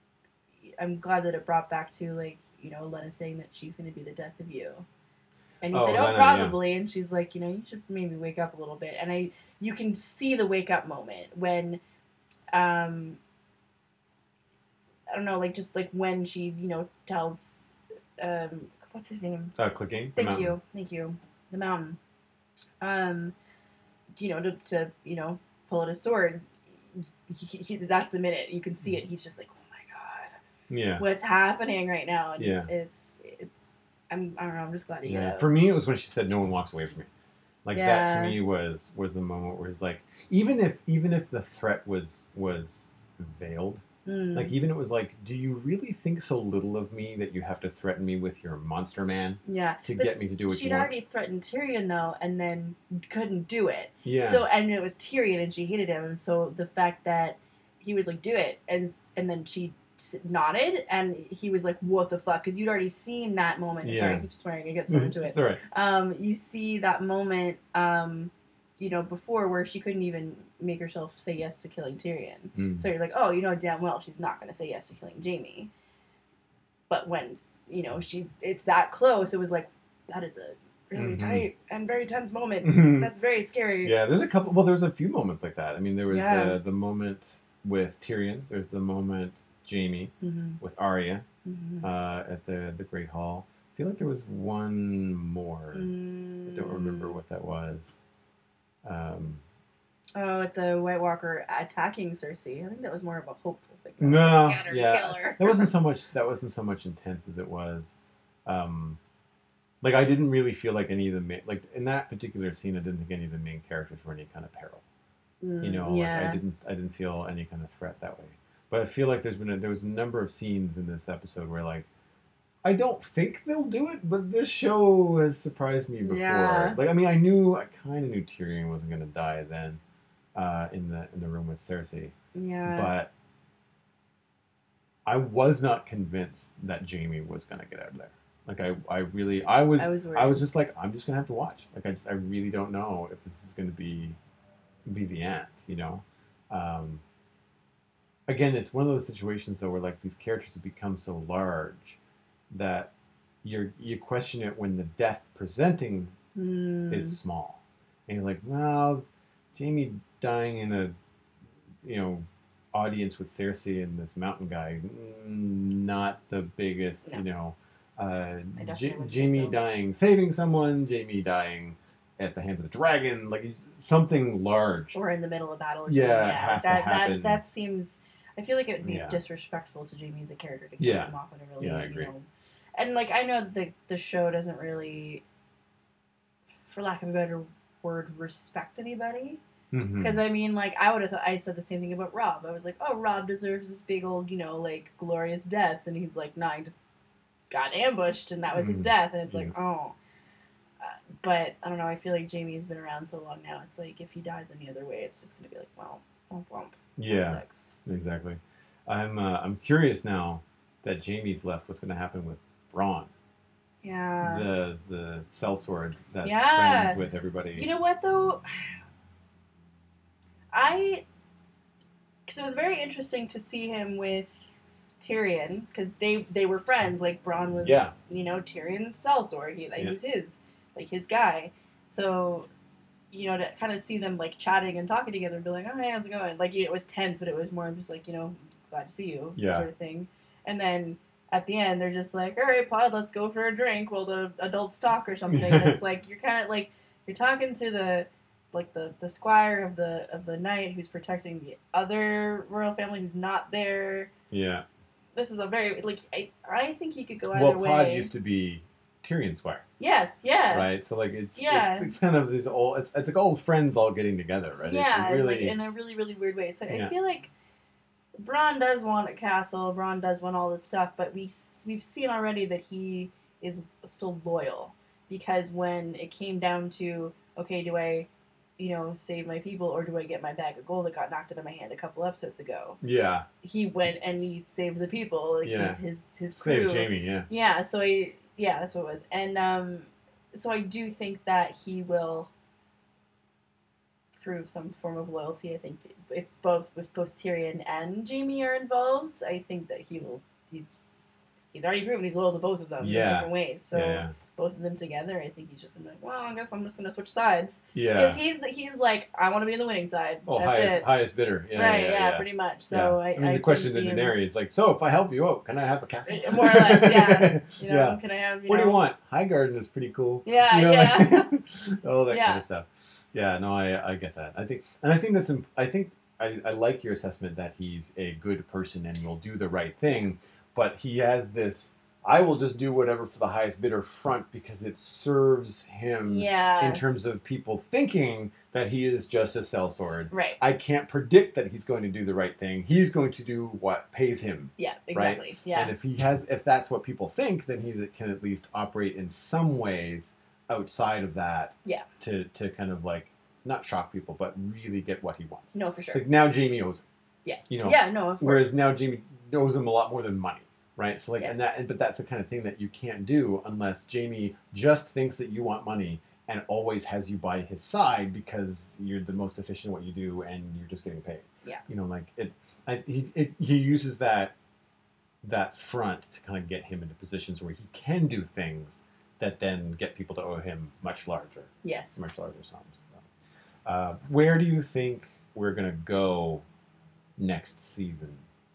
I'm glad that it brought back to like you know Lena saying that she's going to be the death of you, and he Oh, said, "Oh, Lena, yeah. probably," and she's like, "You know, you should maybe wake up a little bit." And I, you can see the wake up moment when, um, I don't know, like just like when she you know tells, um, what's his name? Uh, Clegane. Thank you, thank you. The mountain. Um, you know, to, to you know, pull out a sword. He, he, that's the minute you can see it. He's just like, oh my god, Yeah. what's happening right now? And it's, Yeah. it's it's I'm I don't know. I'm just glad he got Yeah. out. For me, it was when she said, "No one walks away from me." Like that Yeah. to me was was the moment where it's like, even if even if the threat was was veiled, Mm. like even it was like, do you really think so little of me that you have to threaten me with your monster man Yeah. to But get me to do what she'd you want? already threatened Tyrion though, and then couldn't do it. Yeah. So and it was Tyrion, and she hated him, and so the fact that he was like, "Do it," and and then she s- nodded, and he was like, "What the fuck?" Because you'd already seen that moment. Yeah. Sorry, I keep swearing. I get so into it. It's all right. Um, you see that moment, um, you know, before where she couldn't even make herself say yes to killing Tyrion. Mm. So you're like, oh, you know damn well she's not going to say yes to killing Jaime. But when, you know, she it's that close, it was like, that is a really Mhm. tight and very tense moment. Mhm. That's very scary. Yeah, there's a couple. Well, there's a few moments like that. I mean, there was Yeah. the the moment with Tyrion. There's the moment Jaime Mm-hmm. with Arya Mm-hmm. uh, at the the Great Hall. I feel like there was one more. Mm. I don't remember what that was. Um, Oh, at the White Walker attacking Cersei. I think that was more of a hopeful thing. no, Get her, yeah, kill her. that wasn't so much. That wasn't so much intense as it was. Um, like I didn't really feel like any of the main, like in that particular scene, I didn't think any of the main characters were any kind of peril. Mm, You know, yeah. like I didn't, I didn't feel any kind of threat that way. But I feel like there's been a, there was a number of scenes in this episode where like, I don't think they'll do it, but this show has surprised me before. Yeah. Like I mean, I knew, I kind of knew Tyrion wasn't going to die then, uh, in the in the room with Cersei. Yeah. But I was not convinced that Jaime was going to get out of there. Like I, I really, I was, I was I was worried. just like, I'm just gonna have to watch. Like I just, I really don't know if this is going to be, be the end. You know. Um, again, it's one of those situations though where like these characters have become so large that you're you question it when the death presenting Mm. is small, and you're like, well, Jaime dying in a, you know, audience with Cersei and this mountain guy, mm, not the biggest, No. you know. Uh, I definitely J- wouldn't say Jaime so. dying saving someone, Jaime dying at the hands of a dragon, like something large. Or in the middle of battle. Or Yeah, something. it yeah. has to that, happen. That that seems. I feel like it would be Yeah. disrespectful to Jaime as a character to kill Yeah. him off in a really, Yeah, I agree. you know. And like I know that the the show doesn't really, for lack of a better word, respect anybody. Mhm. Because I mean, like I would have, th- I said the same thing about Rob. I was like, oh, Rob deserves this big old, you know, like glorious death, and he's like, nah, he just got ambushed, and that was his Mhm. death, and it's Yeah. like, oh. Uh, but I don't know. I feel like Jamie's been around so long now. It's like if he dies any other way, it's just gonna be like, well, womp womp. Yeah, That sucks. exactly. I'm uh, I'm curious now that Jamie's left. What's going to happen with Braun, Yeah. the the sellsword that's Yeah. friends with everybody? You know what though? I, because it was very interesting to see him with Tyrion, because they they were friends. Like Braun was, Yeah. you know, Tyrion's sellsword. He like Yeah. was his, like his guy. So, you know, to kind of see them like chatting and talking together and be like, oh, hey, how's it going? Like it was tense, but it was more just like, you know, glad to see you, Yeah. sort of thing. And then at the end, they're just like, all right, Pod, let's go for a drink while the adults talk or something. And it's like you're kind of like you're talking to the like the, the squire of the of the knight who's protecting the other royal family who's not there. Yeah. This is a very like I I think he could go either Well, way. Pod used to be Tyrion's squire, Yes, yeah. right? So like it's Yeah. it's, it's kind of these old it's, it's like old friends all getting together, right? Yeah, it's and, really like in a really really weird way. So Yeah. I feel like Bronn does want a castle. Bronn does want all this stuff, but we we've seen already that he is still loyal because when it came down to okay, do I, you know, save my people or do I get my bag of gold that got knocked out of my hand a couple episodes ago? yeah. He went and he saved the people, like Yeah. his his his crew. Save Jaime, yeah. Yeah, so I yeah, that's what it was, and um, so I do think that he will prove some form of loyalty. I think t- if both if both Tyrion and Jaime are involved, I think that he will. He's he's already proven he's loyal to both of them Yeah. in different ways. So Yeah. both of them together, I think he's just gonna be like, well, I guess I'm just gonna switch sides. Yeah. Because he's he's like, I want to be in the winning side. Oh, That's highest it. highest bidder. Yeah, right? yeah, Yeah, yeah. pretty much. So Yeah. I. I mean, I the question to couldn't see him- Daenerys is like, so if I help you out, can I have a castle? More or less, yeah. You know, Yeah. can I have? You What know, do you want? Highgarden is pretty cool. Yeah, You know, yeah. like, all that Yeah. kind of stuff. Yeah, no, I I get that. I think, and I think that's imp- I think I, I like your assessment that he's a good person and will do the right thing, but he has this I will just do whatever for the highest bidder front because it serves him Yeah. in terms of people thinking that he is just a sellsword. Right. I can't predict that he's going to do the right thing. He's going to do what pays him. Yeah, exactly. Right? Yeah. And if he has, if that's what people think, then he can at least operate in some ways outside of that. Yeah. To to kind of like not shock people, but really get what he wants. No, for sure. So now Jamie owes him. Yeah. You know. Yeah. No. Of course. Whereas now Jamie owes him a lot more than money. Right, so like, Yes. and that, but that's the kind of thing that you can't do unless Jamie just thinks that you want money and always has you by his side because you're the most efficient at what you do and you're just getting paid. Yeah. You know, like it, I, he, it, he uses that, that front to kind of get him into positions where he can do things that then get people to owe him much larger. Yes. Much larger sums. So, uh, where do you think we're gonna go next season?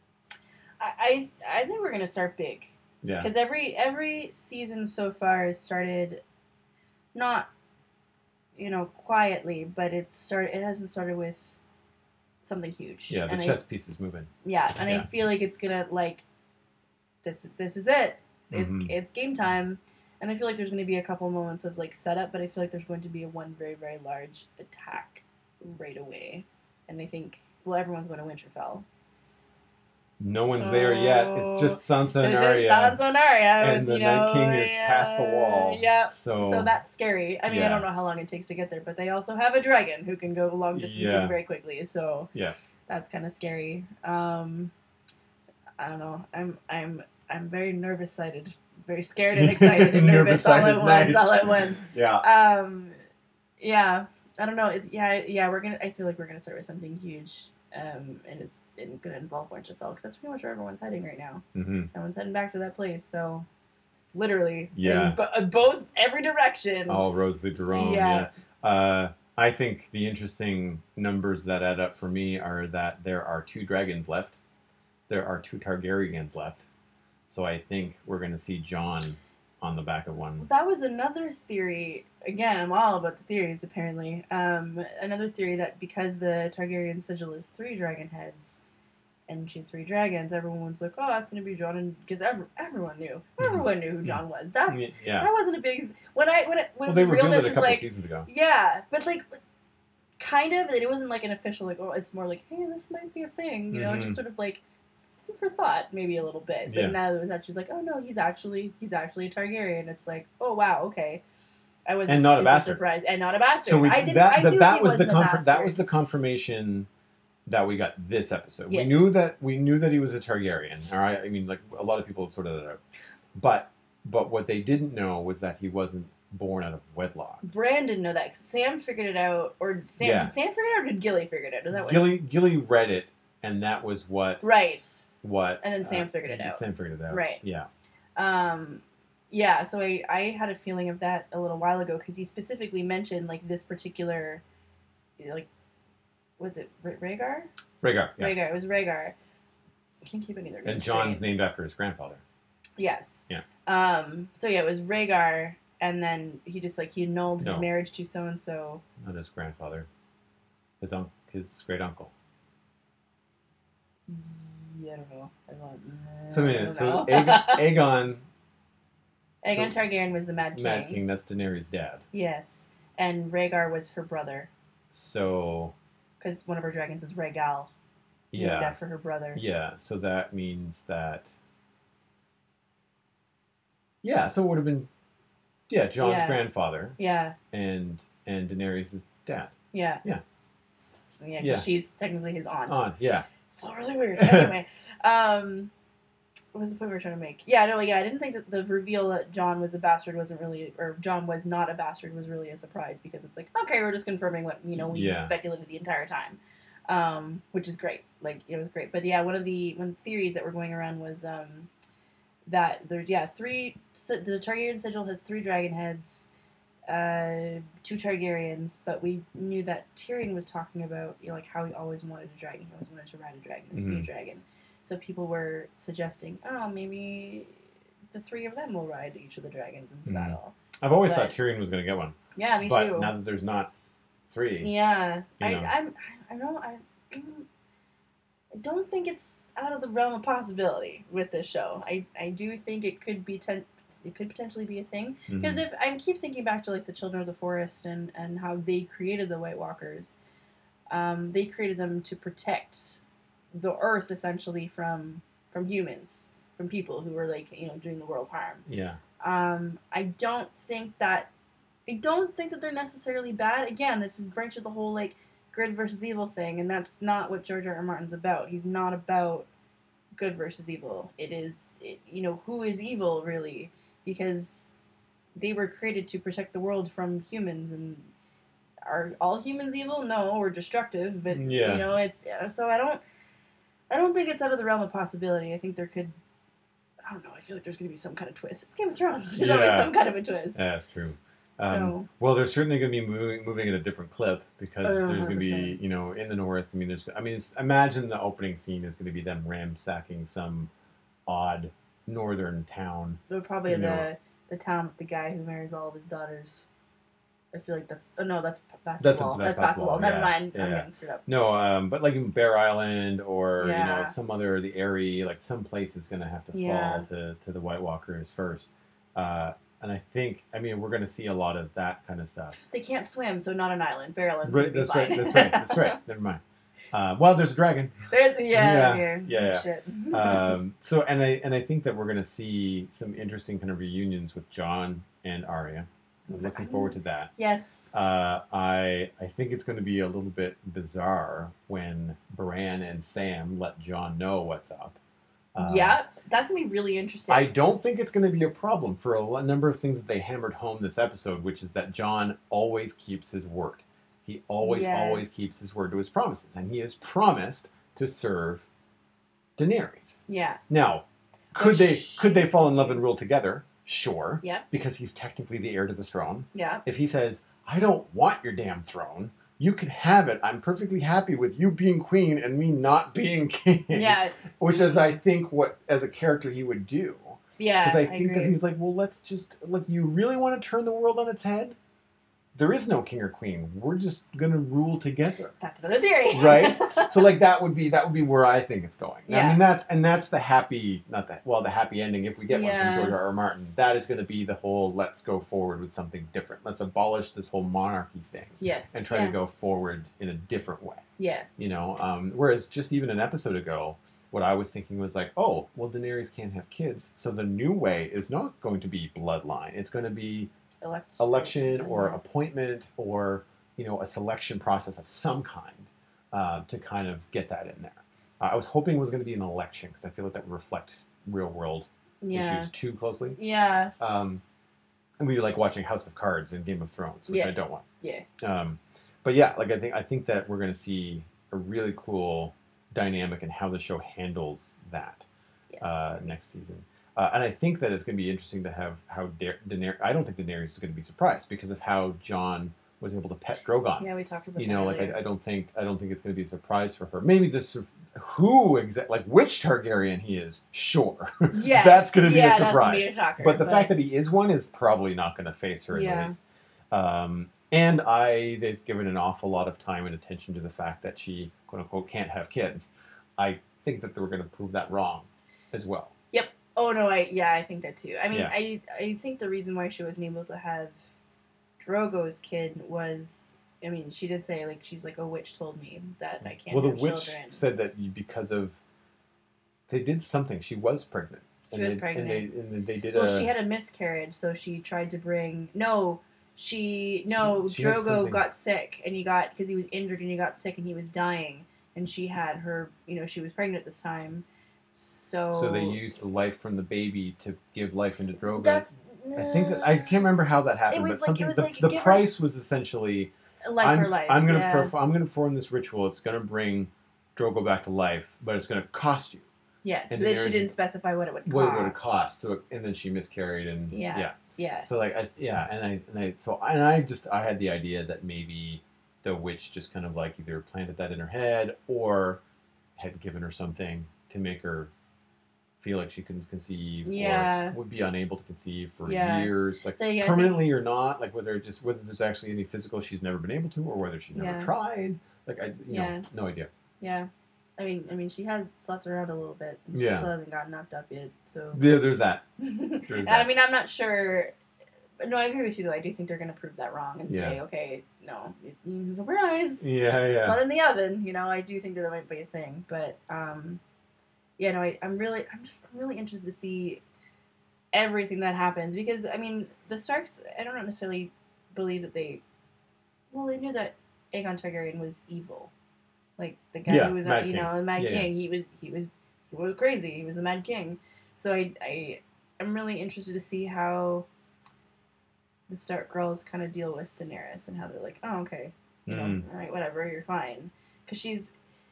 I, I I think we're gonna start big. Yeah. Because every every season so far has started, not, you know, quietly, but it's start it hasn't started with something huge. Yeah, the and chess I, piece is moving. Yeah, and Yeah. I feel like it's gonna like, this this is it. It's Mhm. it's game time, and I feel like there's gonna be a couple moments of like setup, but I feel like there's going to be a one very very large attack right away, and I think well everyone's going to Winterfell. No one's there yet. It's just Sansa and There's Arya. just Sansa and Arya, And the you know, Night King is yeah, past the wall. Yeah. So, So that's scary. I mean, yeah. I don't know how long it takes to get there, but they also have a dragon who can go long distances Yeah. very quickly. So yeah. that's kind of scary. Um, I don't know. I'm I'm I'm very nervous sighted, very scared and excited and nervous all at Nervous-sighted, once. nice. All at once. Yeah. Um, yeah. I don't know. It, yeah, yeah. We're gonna. I feel like we're gonna start with something huge. Um, and it's, it's gonna involve Winterfell because that's pretty much where everyone's heading right now. Mm-hmm. Everyone's heading back to that place. So, literally, Yeah. in bo- both every direction. All roads lead to Rome. Yeah. Yeah. Uh, I think the interesting numbers that add up for me are that there are two dragons left. There are two Targaryens left. So I think we're going to see Jon on the back of one. That was another theory. Again, I'm all about the theories, apparently. Um, another theory that because the Targaryen sigil is three dragon heads, and she had three dragons, everyone was like, oh, that's going to be Jon. And because every, everyone knew. Everyone knew who Jon was. That's, Yeah. That wasn't a big... When I... When, it, when Well, they revealed realness it a is couple like, seasons ago. yeah, but like... Kind of. It wasn't like an official, like, oh, it's more like, hey, this might be a thing. You know, Mhm. just sort of like... for thought, maybe a little bit. But Yeah. now it was actually like, oh no, he's actually he's actually a Targaryen. It's like, oh wow, okay. I was And not a super bastard. surprised, and not a bastard. So we, I didn't. that I the, knew that he was the wasn't a confir- that bastard. was the confirmation that we got this episode. Yes. We knew that we knew that he was a Targaryen. All right, I mean, like a lot of people sorted that out, but but what they didn't know was that he wasn't born out of wedlock. Bran didn't know that. Sam figured it out, or Sam Yeah. did Sam figure it out, or did Gilly figure it out? Is that what? Gilly Gilly read it, and that was what Right. what. And then Sam uh, figured it out. Sam figured it out. Right. Yeah. Um, yeah. So I I had a feeling of that a little while ago because he specifically mentioned like this particular, like, was it R- Rhaegar? Rhaegar. Yeah. Rhaegar. It was Rhaegar. I can't keep any of their names And John's straight. named after his grandfather. Yes. Yeah. Um. So yeah, it was Rhaegar, and then he just like he annulled No. his marriage to so and so. Not his grandfather. His uncle. His great uncle. Yeah, I don't know. I don't, So, I I don't mean, so know. Aegon, Aegon, Aegon so- Targaryen was the Mad King. Mad King, that's Daenerys' dad. Yes, and Rhaegar was her brother So, because one of her dragons is Rhaegal. Named yeah. after her brother. Yeah, so that means that. Yeah, so it would have been. Yeah, John's Yeah. grandfather Yeah. and and Daenerys' dad. Yeah. Yeah. Yeah, 'cause Yeah. she's technically his aunt. On, yeah. So really weird. Anyway, um, what was the point we were trying to make? Yeah, no, yeah, I didn't think that the reveal that John was a bastard wasn't really, or John was not a bastard was really a surprise because it's like, okay, we're just confirming what you know we Yeah. speculated the entire time, um, which is great. Like it was great. But yeah, one of the one of the theories that were going around was um, that there's yeah three so the Targaryen sigil has three dragon heads. Uh, two Targaryens, but we knew that Tyrion was talking about, you know, like how he always wanted a dragon. He always wanted to ride a dragon and see a Mhm. dragon. So people were suggesting, oh, maybe the three of them will ride each of the dragons into Mhm. battle. I've always But- thought Tyrion was going to get one. Yeah, me but too. now that there's not three. Yeah, you I, know. I'm, I don't, I, mm, I don't think it's. out of the realm of possibility with this show. I I do think it could be ten, it could potentially be a thing because Mhm. if I keep thinking back to like the Children of the Forest and and how they created the White Walkers, um, they created them to protect the Earth essentially from from humans, from people who were like you know doing the world harm. Yeah. Um, I don't think that I don't think that they're necessarily bad. Again, this is branch of the whole like good versus evil thing, and that's not what George R. R. Martin's about. He's not about good versus evil. It is, it, you know, who is evil really? Because they were created to protect the world from humans, and are all humans evil? No, or destructive. But you Yeah. know, it's so I don't, I don't think it's out of the realm of possibility. I think there could, I don't know. I feel like there's going to be some kind of twist. It's Game of Thrones. There's always Yeah. some kind of a twist. Yeah, that's true. Um, So- well, they're certainly going to be moving moving at a different clip because Oh, there's going to be, one hundred percent. you know, in the north. I mean, there's. I mean, it's, imagine the opening scene is going to be them ransacking some odd northern town. So probably You the know. the town with the guy who marries all of his daughters. I feel like that's oh no, that's That's basketball. a- That's, that's basketball. basketball, Never yeah. mind. Yeah, I'm yeah. getting screwed up. No, um, but like in Bear Island or you know Yeah. some other the Airy, like some place is going to have to Yeah. fall to to the White Walkers first. Uh, and I think, I mean, we're going to see a lot of that kind of stuff. They can't swim, so not an island. Bear Island's Right, gonna be that's fine. right. That's right. That's right. Never mind. Uh, well, there's a dragon. There's yeah, Yeah, yeah, yeah, yeah. Shit. Um, so, and I and I think that we're going to see some interesting kind of reunions with John and Arya. I'm looking forward to that. Yes. Uh, I I think it's going to be a little bit bizarre when Bran and Sam let John know what's up. Um, yeah, that's gonna be really interesting. I don't think it's going to be a problem for a l- number of things that they hammered home this episode, which is that John always keeps his word. He always, Yes. always keeps his word to his promises, and he has promised to serve Daenerys. Yeah. Now, could they Which- could they fall in love and rule together? Sure. Yeah. Because he's technically the heir to the throne. Yeah. If he says, "I don't want your damn throne. You can have it. I'm perfectly happy with you being queen and me not being king." Yeah. Which is, I think, what as a character he would do. Yeah. Because I I think agree. that he's like, well, let's just like, you really want to turn the world on its head? There is no king or queen. We're just gonna rule together. That's another theory. Right? So like that would be that would be where I think it's going. I Yeah. mean that's and that's the happy not that well the happy ending if we get one Yeah. from George R. R. Martin. That is going to be the whole let's go forward with something different. Let's abolish this whole monarchy thing Yes. and try yeah. to go forward in a different way. Yeah. You know, um, whereas just even an episode ago, what I was thinking was like, oh, well, Daenerys can't have kids, so the new way is not going to be bloodline. It's going to be Elect- election or yeah. appointment or you know a selection process of some kind uh, to kind of get that in there. Uh, I was hoping it was going to be an election because I feel like that would reflect real world Yeah. issues too closely. Yeah. Um, and we like watching House of Cards and Game of Thrones, which Yeah. I don't want. Yeah. Um, but yeah, like I think I think that we're going to see a really cool dynamic in how the show handles that Yeah. uh, next season. Uh, and I think that it's going to be interesting to have how da- Daenerys. I don't think Daenerys is going to be surprised because of how John was able to pet Drogon. Yeah, we talked about You that know, like earlier. I, I don't think I don't think it's going to be a surprise for her. Maybe this who exact like which Targaryen he is, sure. Yes. That's going to be yeah, a surprise. That's gonna be a shocker, But the fact that he is one is probably not going to face her in Yeah. the least. Um, and I, they've given an awful lot of time and attention to the fact that she, quote unquote, can't have kids. I think that they were going to prove that wrong as well. Oh no, I yeah, I think that too. I mean, Yeah. I I think the reason why she wasn't able to have Drogo's kid was, I mean, she did say like she's like a witch told me that I can't Well, the have witch children. said that you, because of they did something. She was pregnant. She and was they, pregnant. And they, and they did Well, a. she had a miscarriage, so she tried to bring no. She no She- she had Drogo something. got sick and he got because he was injured and he got sick and he was dying and she had her you know she was pregnant this time, so So they used the life from the baby to give life into Drogon. that's I think that I can't remember how that happened, was but like- something it was the, like the give her- price was essentially life I'm, for life. I'm gonna yeah. perf- I'm gonna perform this ritual. It's gonna bring Drogo back to life, but it's gonna cost you. Yes, and then Daenerys- she didn't specify what it would cost. What it would have cost. So and then she miscarried and Yeah. yeah. Yeah. So like I, yeah, and I and I so and I just I had the idea that maybe the witch just kind of like either planted that in her head or had given her something to make her feel like she couldn't conceive Yeah. or would be unable to conceive for Yeah. years, like So, yeah, I permanently or not, like whether it just whether there's actually any physical she's never been able to or whether she's never Yeah. tried. Like I you Yeah. know, no idea. Yeah. I mean, I mean, she has slept around a little bit, and she Yeah. still hasn't got knocked up yet. So Yeah, there's that. And There's I that. mean, I'm not sure. But no, I agree with you though. I do think they're gonna prove that wrong and Yeah. say, okay, no, it, it, surprise, Yeah, yeah. not in the oven. You know, I do think that that might be a thing, but um, yeah, no, I, I'm really, I'm just I'm really interested to see everything that happens because I mean, the Starks. I don't necessarily believe that they. Well, they knew that Aegon Targaryen was evil, like the guy Yeah, who was, Mad you King. know, the Mad Yeah, King. He was, he was, he was crazy. He was the Mad King. So I, I, I'm really interested to see how the Stark girls kind of deal with Daenerys and how they're like, oh, okay, you know, Mm. all right, whatever, you're fine, because she's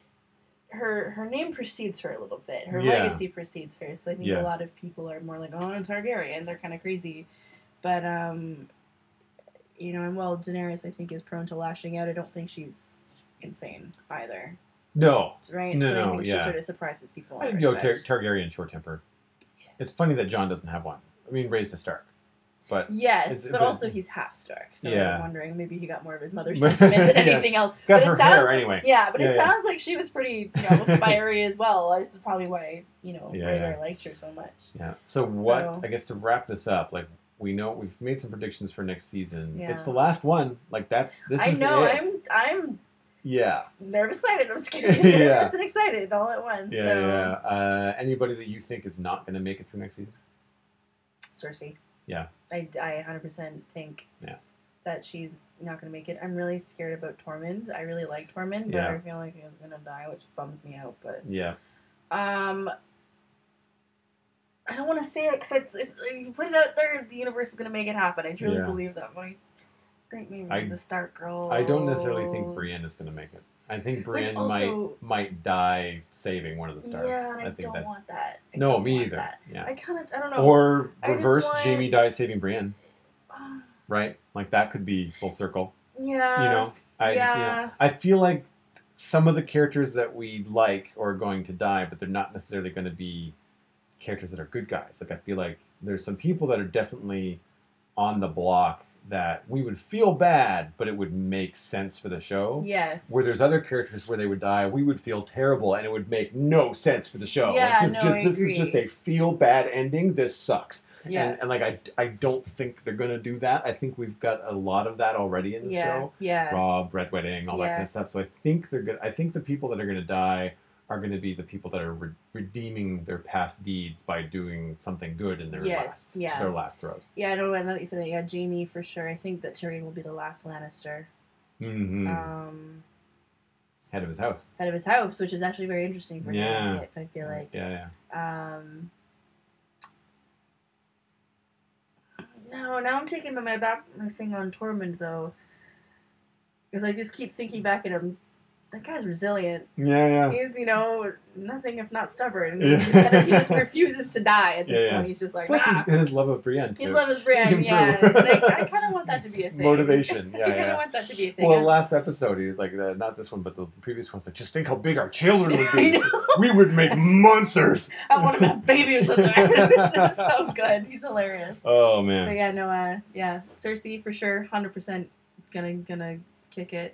her her name precedes her a little bit. Her Yeah. legacy precedes her. So I think Yeah. a lot of people are more like, oh, I'm Targaryen. They're kind of crazy, but um, you know, and while Daenerys I think is prone to lashing out, I don't think she's insane either. No. Right? No, so I no, think yeah. she sort of surprises people. I in think, that you know, Tar- respect. Targaryen short temper. It's funny that Jon doesn't have one. I mean, raised a Stark. But Yes, it's- but, but- also he's half Stark, so Yeah. I'm wondering maybe he got more of his mother's temperament than Yeah. anything else. Got but her it sounds, hair anyway. Yeah, but Yeah, it yeah. sounds like she was pretty, you know, fiery as well. It's probably why, you know, Yeah, Rhaegar yeah. liked her so much. Yeah. So what? So- I guess to wrap this up, like we know we've made some predictions for next season. Yeah. It's the last one. Like that's this I is know. it. I'm I'm Yeah. nervous, excited. I'm scared. Yeah. Nervous and excited all at once. Yeah, so. yeah. Uh, anybody that you think is not going to make it through next season? Cersei. Yeah. I, I one hundred percent think Yeah. that she's not going to make it. I'm really scared about Tormund. I really like Tormund, but Yeah. I feel like he's going to die, which bums me out. But Yeah. um, I don't want to say it because if you put it out there, the universe is going to make it happen. I truly Yeah. believe that. But I think maybe I- the Stark girl. I don't necessarily think Brienne is going to make it. I think Brienne also- might might die saving one of the Starks. Yeah, and I, I think don't that's want that. I no, don't me want either. that. Yeah. I kind of, I don't know. Or I just reverse want- Jamie dies saving Brienne, Um, right? Like that could be full circle. yeah. You know, I just, you yeah. know, I feel like some of the characters that we like are going to die, but they're not necessarily going to be characters that are good guys. Like I feel like there's some people that are definitely on the block that we would feel bad, but it would make sense for the show. Yes. Where there's other characters where they would die, we would feel terrible, and it would make no sense for the show. Yeah, like, this, no, just, I this agree. is just a feel bad ending. This sucks. Yeah. And, and like I, I don't think they're gonna do that. I think we've got a lot of that already in the yeah. show. Yeah. Rob, Red Wedding, all that Yeah. kind of stuff. So I think they're good. I think the people that are gonna die are going to be the people that are re- redeeming their past deeds by doing something good in their Yes, last yeah. their last throws. Yeah, I know. I know that you said that. Yeah, Jamie for sure. I think that Tyrion will be the last Lannister. Mm-hmm. Um, Head of his house. head of his house, which is actually very interesting for Yeah. him. I feel like. Yeah, yeah. Um, no, now I'm taking my back my thing on Tormund though, because I just keep thinking back at him. That guy's resilient. Yeah, yeah. He's, you know, nothing if not stubborn. Yeah. He, just kind of, he just refuses to die at this Yeah, yeah. point. He's just like, Plus ah. his, his love of Brienne too. His love is See Brienne, him yeah. through. And I, I kind of want that to be a thing. Motivation, yeah, I kind yeah. of want that to be a thing. Well, I'm- last episode, he like uh, not this one, but the previous one's like, just think how big our children would I be. know. We would make monsters. I want to have babies with her. It's just so good. He's hilarious. Oh But man. yeah, no, uh, yeah, Cersei for sure, hundred percent gonna gonna kick it.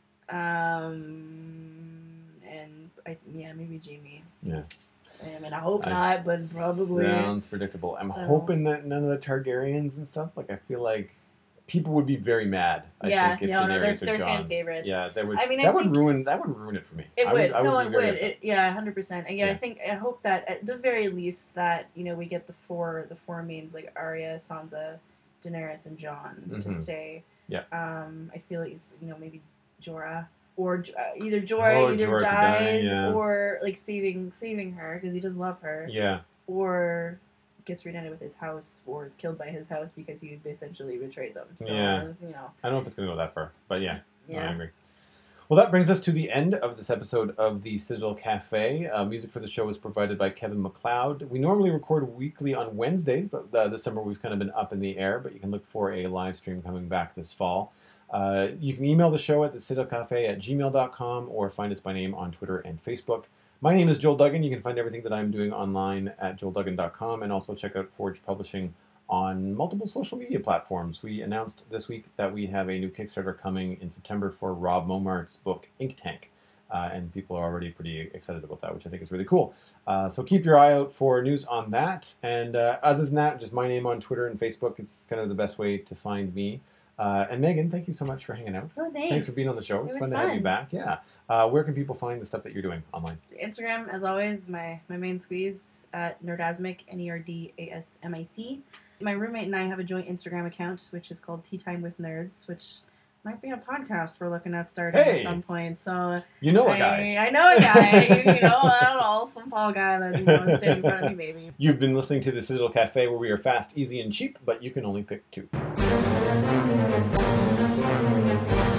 Um, and I yeah maybe Jamie. Yeah. I mean, I hope I- not, but probably. Sounds predictable. I'm So- hoping that none of the Targaryens and stuff. Like I feel like people would be very mad. I yeah, think if no, no, Daenerys they're, or they're Jon. fan favorites. Yeah, that would. I mean, I that would think- ruin. That would ruin it for me. It I would. I no, be it very would. upset. It, yeah, hundred percent. And yeah, Yeah. I think I hope that at the very least that you know we get the four the four mains like Arya, Sansa, Daenerys, and Jon Mhm. to stay. Yeah. Um, I feel like it's you know maybe Jorah or uh, either Jorah Oh, either Jorah could die, dies yeah. or like saving saving her because he does love her, Yeah. or gets reunited with his house or is killed by his house because he essentially betrayed them. So, Yeah. you know. I don't know if it's gonna go that far, but yeah. No, I Yeah. agree. Well, that brings us to the end of this episode of the Citadel Cafe. Uh, music for the show is provided by Kevin MacLeod. We normally record weekly on Wednesdays, but uh, this summer we've kind of been up in the air, but you can look for a live stream coming back this fall. Uh, you can email the show at the Citadel Cafe at gmail dot com or find us by name on Twitter and Facebook. My name is Joel Duggan. You can find everything that I'm doing online at joel duggan dot com and also check out Forge Publishing on multiple social media platforms. We announced this week that we have a new Kickstarter coming in September for Rob Momart's book Ink Tank. Uh, and people are already pretty excited about that, which I think is really cool. Uh, so keep your eye out for news on that. And uh, other than that, just my name on Twitter and Facebook. It's kind of the best way to find me. Uh, and Megan, thank you so much for hanging out. Oh, thanks. Thanks for being on the show. It's It was fun to fun. have you back. Yeah. Uh, where can people find the stuff that you're doing online? Instagram, as always, my, my main squeeze at Nerdasmic, N E R D A S M I C. My roommate and I have a joint Instagram account, which is called Tea Time with Nerds, which might be a podcast we're looking at starting Hey! at some point. So You know a I, guy. I know a guy. you know, I don't know, some tall guy that you know is standing in front of me, maybe. You've been listening to the Citadel Cafe, where we are fast, easy, and cheap, but you can only pick two.